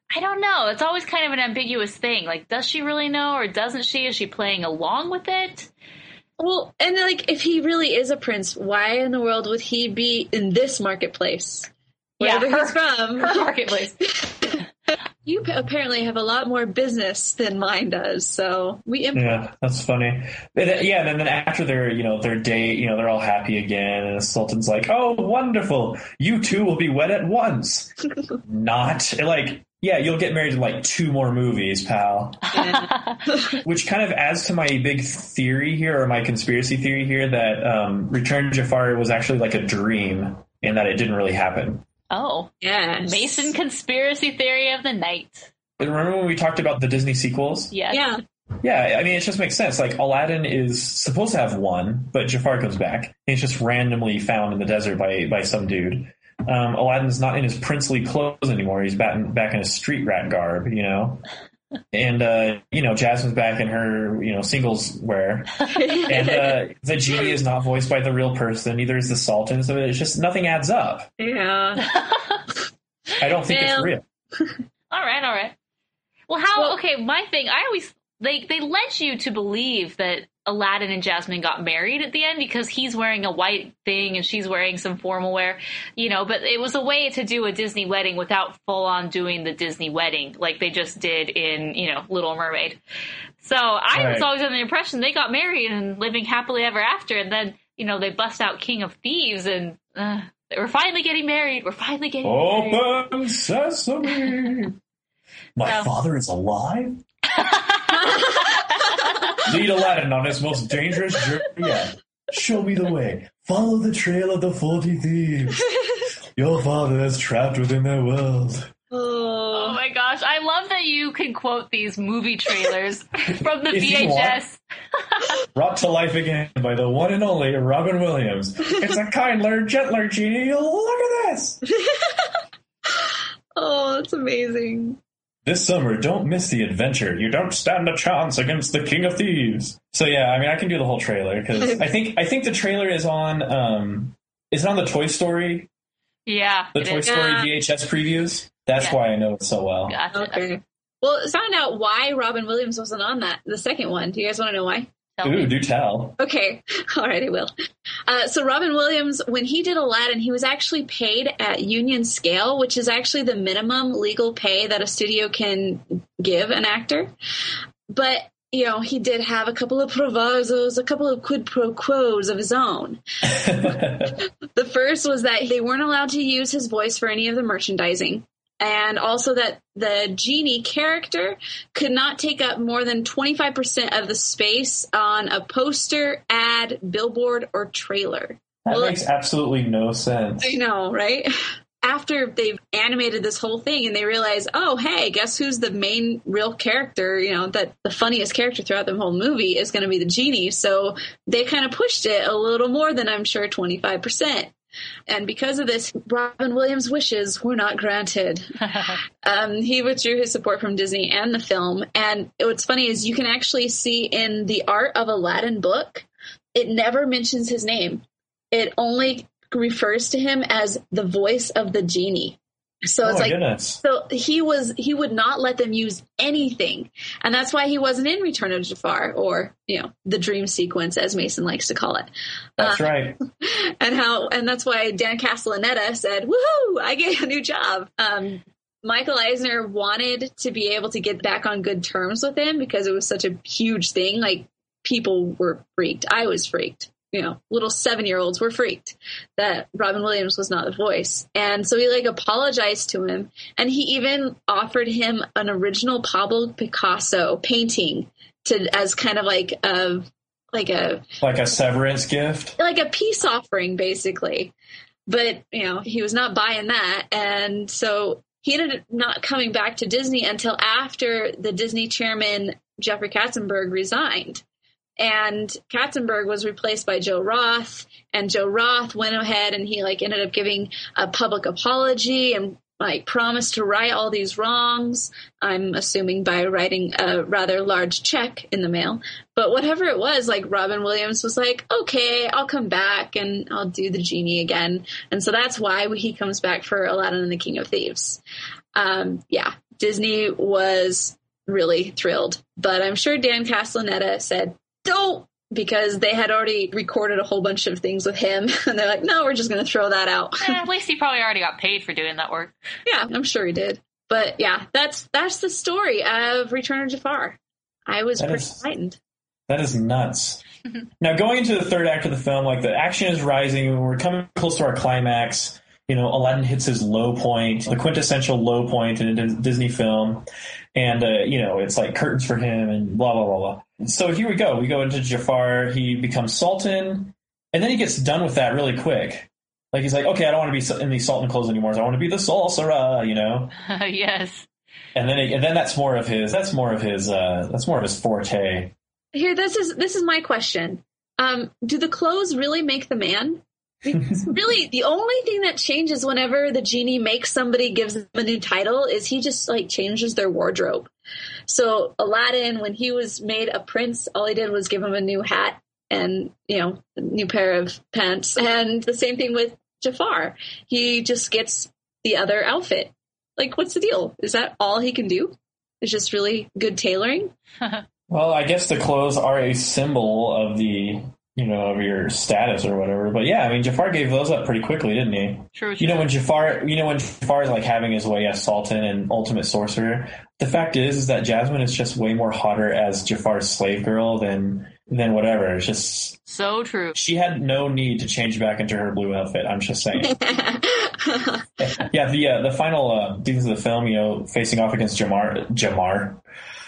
I don't know. It's always kind of an ambiguous thing. Like, does she really know or doesn't she? Is she playing along with it? Well, and like, if he really is a prince, why in the world would he be in this marketplace? Wherever he's from. Her marketplace. You apparently have a lot more business than mine does, so we import. Yeah, that's funny. Yeah, and then after their date, they're all happy again, and the Sultan's like, "Oh, wonderful! You two will be wed at once." Not like, yeah, you'll get married in like 2 more movies, pal. Yeah. Which kind of adds to my big theory here, or my conspiracy theory here, that Return to Jafar was actually like a dream, and that it didn't really happen. Oh. Yes. Mason conspiracy theory of the night. And remember when we talked about the Disney sequels? Yes. Yeah. Yeah, I mean, it just makes sense. Like, Aladdin is supposed to have one, but Jafar comes back. He's just randomly found in the desert by some dude. Aladdin's not in his princely clothes anymore. He's back in his street rat garb, And, Jasmine's back in her, singles wear. And the genie is not voiced by the real person. Neither is the Sultan. So it's just, nothing adds up. Yeah. I don't think it's real. All right. Well, my thing, I always, they led you to believe that Aladdin and Jasmine got married at the end because he's wearing a white thing and she's wearing some formal wear, but it was a way to do a Disney wedding without full on doing the Disney wedding like they just did in, Little Mermaid. So I was always under the impression they got married and living happily ever after. And then, they bust out King of Thieves and we're finally getting married. We're finally getting married. Open sesame. My father is alive? Lead Aladdin on his most dangerous journey yet. Show me the way. Follow the trail of the 40 thieves. Your father is trapped within their world. Oh my gosh. I love that you can quote these movie trailers from the VHS. Brought to life again by the one and only Robin Williams. It's a kinder, gentler genie. Look at this. Oh, that's amazing. This summer, don't miss the adventure. You don't stand a chance against the King of Thieves. So yeah, I mean, I can do the whole trailer because I think the trailer is on. Is it on the Toy Story? Yeah, the Toy Story VHS previews. That's why I know it so well. Gotcha. Okay. Well, find out why Robin Williams wasn't on the second one. Do you guys want to know why? Ooh, do tell. Okay. All right, I will. So Robin Williams, when he did Aladdin, he was actually paid at union scale, which is actually the minimum legal pay that a studio can give an actor. But, he did have a couple of provisos, a couple of quid pro quos of his own. The first was that they weren't allowed to use his voice for any of the merchandising. And also that the genie character could not take up more than 25% of the space on a poster, ad, billboard, or trailer. That makes absolutely no sense. I know, right? After they've animated this whole thing and they realize, oh, hey, guess who's the main real character, that the funniest character throughout the whole movie is going to be the genie. So they kind of pushed it a little more than, I'm sure, 25%. And because of this, Robin Williams' wishes were not granted. He withdrew his support from Disney and the film. And what's funny is you can actually see in the Art of Aladdin book, it never mentions his name. It only refers to him as the voice of the genie. So it's goodness. So he would not let them use anything. And that's why he wasn't in Return of Jafar or, the dream sequence, as Mason likes to call it. That's right. And that's why Dan Castellaneta said, woohoo, I get a new job. Michael Eisner wanted to be able to get back on good terms with him because it was such a huge thing. Like, people were freaked. I was freaked. Little 7-year-olds were freaked that Robin Williams was not the voice. And so he apologized to him. And he even offered him an original Pablo Picasso painting as kind of like a severance gift, like a peace offering, basically. But, he was not buying that. And so he ended up not coming back to Disney until after the Disney chairman, Jeffrey Katzenberg, resigned. And Katzenberg was replaced by Joe Roth, and Joe Roth went ahead and he ended up giving a public apology and promised to right all these wrongs. I'm assuming by writing a rather large check in the mail. But whatever it was, Robin Williams was like, okay, I'll come back and I'll do the genie again. And so that's why he comes back for Aladdin and the King of Thieves. Disney was really thrilled. But I'm sure Dan Castellaneta said, don't, because they had already recorded a whole bunch of things with him. And they're like, no, we're just going to throw that out. At least he probably already got paid for doing that work. Yeah, I'm sure he did. But yeah, that's the story of Return of Jafar. I was pretty frightened. That is nuts. Now, going into the third act of the film, like the action is rising. We're coming close to our climax. You know, Aladdin hits his low point, the quintessential low point in a Disney film. And, you know, it's like curtains for him and blah, blah, blah, blah. So here we go. We go into Jafar. He becomes Sultan. And then he gets done with that really quick. Like, he's like, okay, I don't want to be in these Sultan clothes anymore. I want to be the sorcerer, you know? Yes. And then that's more of his forte. Here, this is my question. Do the clothes really make the man? Because really, the only thing that changes whenever the genie makes somebody, gives them a new title, is he just like changes their wardrobe. So Aladdin, when he was made a prince, all he did was give him a new hat and, you know, a new pair of pants. And the same thing with Jafar. He just gets the other outfit. Like, what's the deal? Is that all he can do? It's just really good tailoring? Well, I guess the clothes are a symbol of the, you know, of your status or whatever. But yeah, I mean, Jafar gave those up pretty quickly, didn't he? True. You know, when Jafar is like having his way as Sultan and ultimate sorcerer, the fact is that Jasmine is just way more hotter as Jafar's slave girl than whatever. It's just so true. She had no need to change back into her blue outfit. I'm just saying. Yeah, the final scenes of the film, you know, facing off against Jafar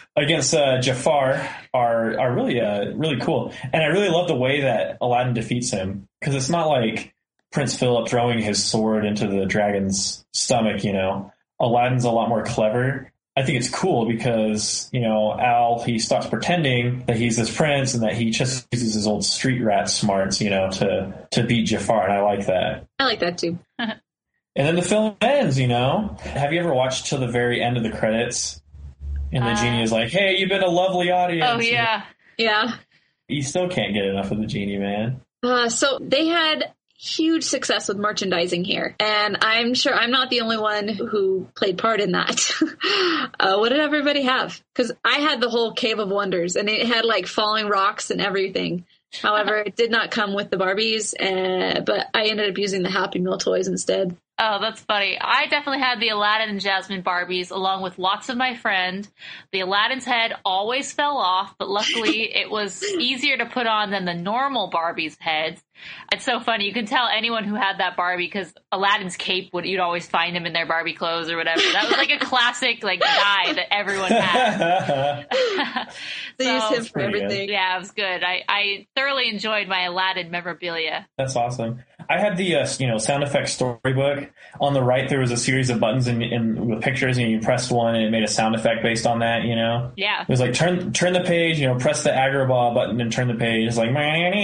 are really cool. And I really love the way that Aladdin defeats him, because it's not like Prince Philip throwing his sword into the dragon's stomach, you know. Aladdin's a lot more clever. I think it's cool because, you know, he stops pretending that he's this prince and that he just uses his old street rat smarts, you know, to beat Jafar, and I like that. I like that too. And then the film ends, you know. Have you ever watched till the very end of the credits? And the genie is like, hey, you've been a lovely audience. Oh, yeah. Yeah. You still can't get enough of the genie, man. So they had huge success with merchandising here. And I'm sure I'm not the only one who played part in that. What did everybody have? Because I had the whole Cave of Wonders, and it had like falling rocks and everything. However, it did not come with the Barbies, but I ended up using the Happy Meal toys instead. Oh, that's funny. I definitely had the Aladdin and Jasmine Barbies along with lots of my friends. The Aladdin's head always fell off, but luckily it was easier to put on than the normal Barbie's heads. It's so funny. You can tell anyone who had that Barbie because Aladdin's cape, you'd always find him in their Barbie clothes or whatever. That was like a classic like guy that everyone had. They used him for everything. Good. Yeah, it was good. I thoroughly enjoyed my Aladdin memorabilia. That's awesome. I had the sound effects storybook. On the right, there was a series of buttons with pictures, and you pressed one, and it made a sound effect based on that. You know, yeah. It was like turn the page, press the Agrabah button and turn the page. It's like,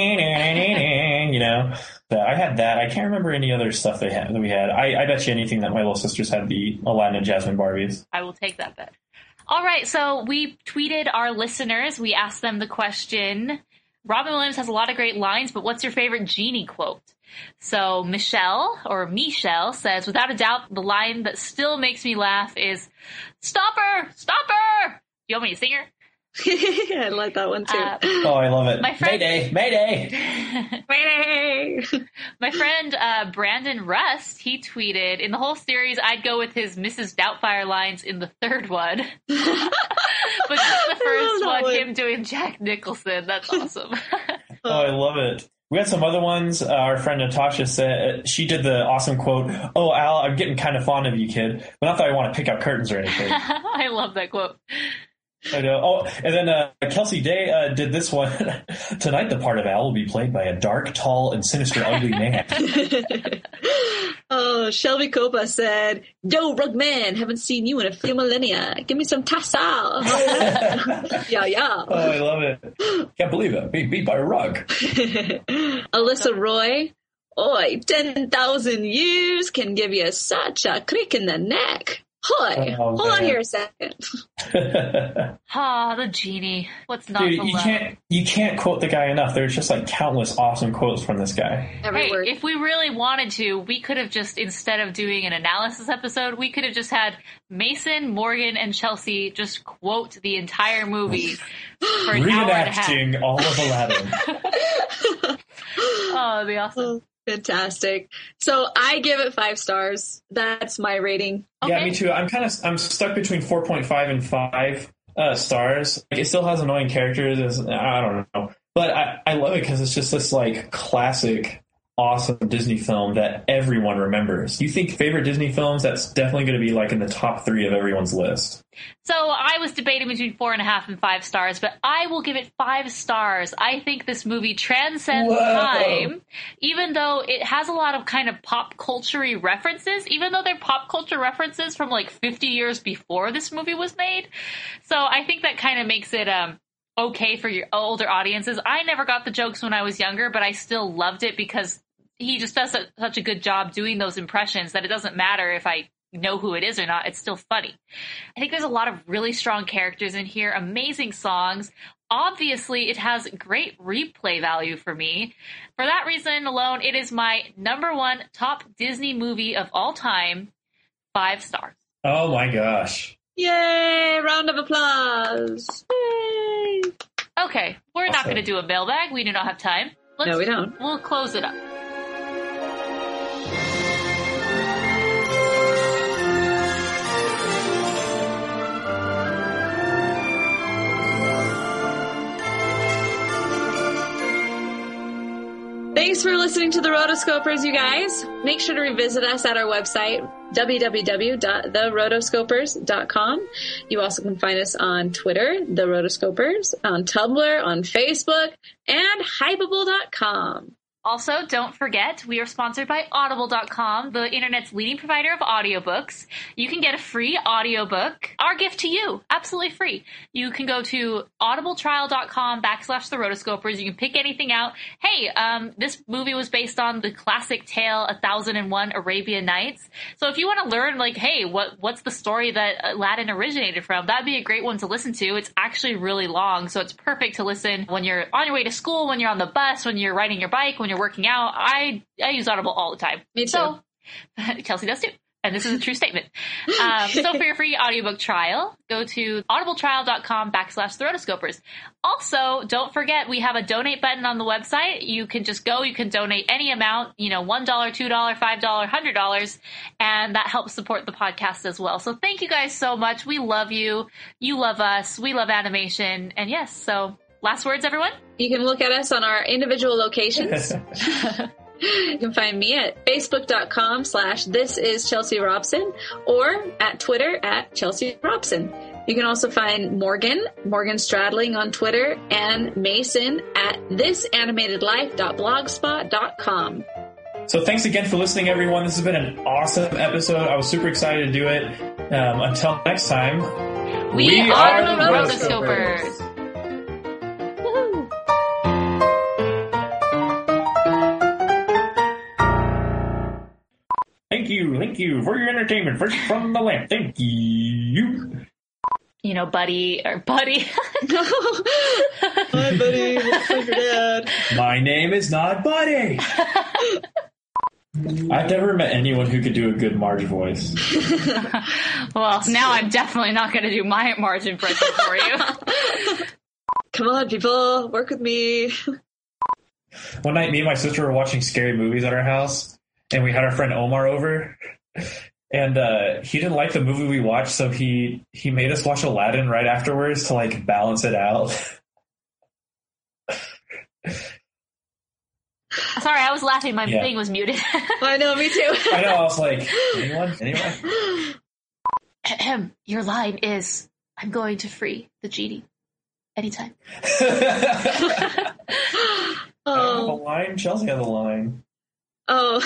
you know. But I had that. I can't remember any other stuff that we had. I bet you anything that my little sisters had the Aladdin and Jasmine Barbies. I will take that bet. All right, so we tweeted our listeners. We asked them the question. Robin Williams has a lot of great lines, but what's your favorite genie quote? So Michelle says, without a doubt, the line that still makes me laugh is, "Stop her! Stop her!" You want me to sing her? I like that one too. Oh, I love it. Mayday! Mayday! Mayday! My friend Brandon Rust, he tweeted, in the whole series, I'd go with his Mrs. Doubtfire lines in the third one. But just the first one, him doing Jack Nicholson. That's awesome. Oh, I love it. We had some other ones. Our friend Natasha said, she did the awesome quote, "Oh, Al, I'm getting kind of fond of you, kid, but not that I want to pick out curtains or anything." I love that quote. I know. Oh, and then Kelsey Day did this one. "Tonight the part of Al will be played by a dark, tall, and sinister, ugly man." Oh, Shelby Copa said, "Yo, rug man, haven't seen you in a few millennia. Give me some tassel." Yeah. Oh, I love it. Can't believe it. Being beat by a rug. Alyssa Roy, "Oi, 10,000 years can give you such a crick in the neck." Hoy, hold on here a second. The genie. What's not Dude, to love? you can't quote the guy enough. There's just like countless awesome quotes from this guy. Hey, if we really wanted to, we could have just, instead of doing an analysis episode, we could have just had Mason, Morgan, and Chelsea just quote the entire movie for an hour and a half. Reenacting all of Aladdin. Oh, that'd be awesome. Fantastic. So I give it 5 stars. That's my rating. Yeah, me too. I'm stuck between 4.5 and 5 stars. Like, it still has annoying characters. I don't know, but I love it because it's just this like classic, awesome Disney film that everyone remembers. You think favorite Disney films? That's definitely going to be like in the top 3 of everyone's list. So I was debating between 4.5 and 5 stars, but I will give it 5 stars. I think this movie transcends time, even though it has a lot of kind of pop culture-y references, even though they're pop culture references from like 50 years before this movie was made. So I think that kind of makes it okay for your older audiences. I never got the jokes when I was younger, but I still loved it because he just does such a good job doing those impressions that it doesn't matter if I know who it is or not. It's still funny. I think there's a lot of really strong characters in here, amazing songs. Obviously, it has great replay value for me. For that reason alone, it is my #1 top Disney movie of all time. 5 stars. Oh my gosh. Yay! Round of applause. Yay! Okay, we're not going to do a mailbag. We do not have time. No, we don't. We'll close it up. Thanks for listening to the Rotoscopers, you guys. Make sure to revisit us at our website, www.therotoscopers.com. You also can find us on Twitter, The Rotoscopers, on Tumblr, on Facebook, and Hypable.com. Also, don't forget, we are sponsored by Audible.com, the internet's leading provider of audiobooks. You can get a free audiobook, our gift to you, absolutely free. You can go to audibletrial.com/the Rotoscopers. You can pick anything out. Hey, this movie was based on the classic tale 1001 Arabian Nights. So if you want to learn, like, hey, what's the story that Aladdin originated from, that'd be a great one to listen to. It's actually really long, so it's perfect to listen when you're on your way to school, when you're on the bus, when you're riding your bike, when you're working out. I use Audible all the time. Me too. So, Chelsea does too. And this is a true statement. So for your free audiobook trial, go to audibletrial.com/the Rotoscopers. Also, don't forget, we have a donate button on the website. You can just go, you can donate any amount, $1, $2, $5, $100, and that helps support the podcast as well. So thank you guys so much. We love you. You love us. We love animation. And yes, so last words, everyone? You can look at us on our individual locations. You can find me at facebook.com/thisischelsea.robson or at Twitter @ChelseaRobson. You can also find Morgan Stradling on Twitter, and Mason at thisanimatedlife.blogspot.com. So thanks again for listening, everyone. This has been an awesome episode. I was super excited to do it. Until next time, we are the Rotoscopers. Thank you for your entertainment. Fresh from the lamp. Thank you. Buddy. Hi, buddy. What's up, your dad? My name is not Buddy. I've never met anyone who could do a good Marge voice. Well, now I'm definitely not going to do my Marge impression for you. Come on, people. Work with me. One night, me and my sister were watching scary movies at our house, and we had our friend Omar over, and he didn't like the movie we watched, so he made us watch Aladdin right afterwards to like balance it out. Sorry, I was laughing. My thing was muted. I know, me too. I know. I was like, anyone? Your line is, "I'm going to free the genie anytime." I have a line. Chelsea has a line. Oh,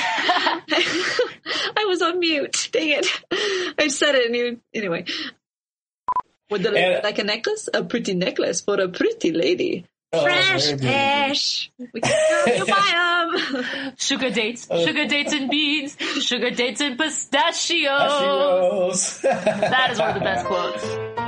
I was on mute. Dang it. I said it and you, anyway. Would the lady like a necklace? A pretty necklace for a pretty lady. Fresh fish. We can go buy them. Sugar dates and beans. Sugar dates and pistachios. Pistachios. That is one of the best quotes.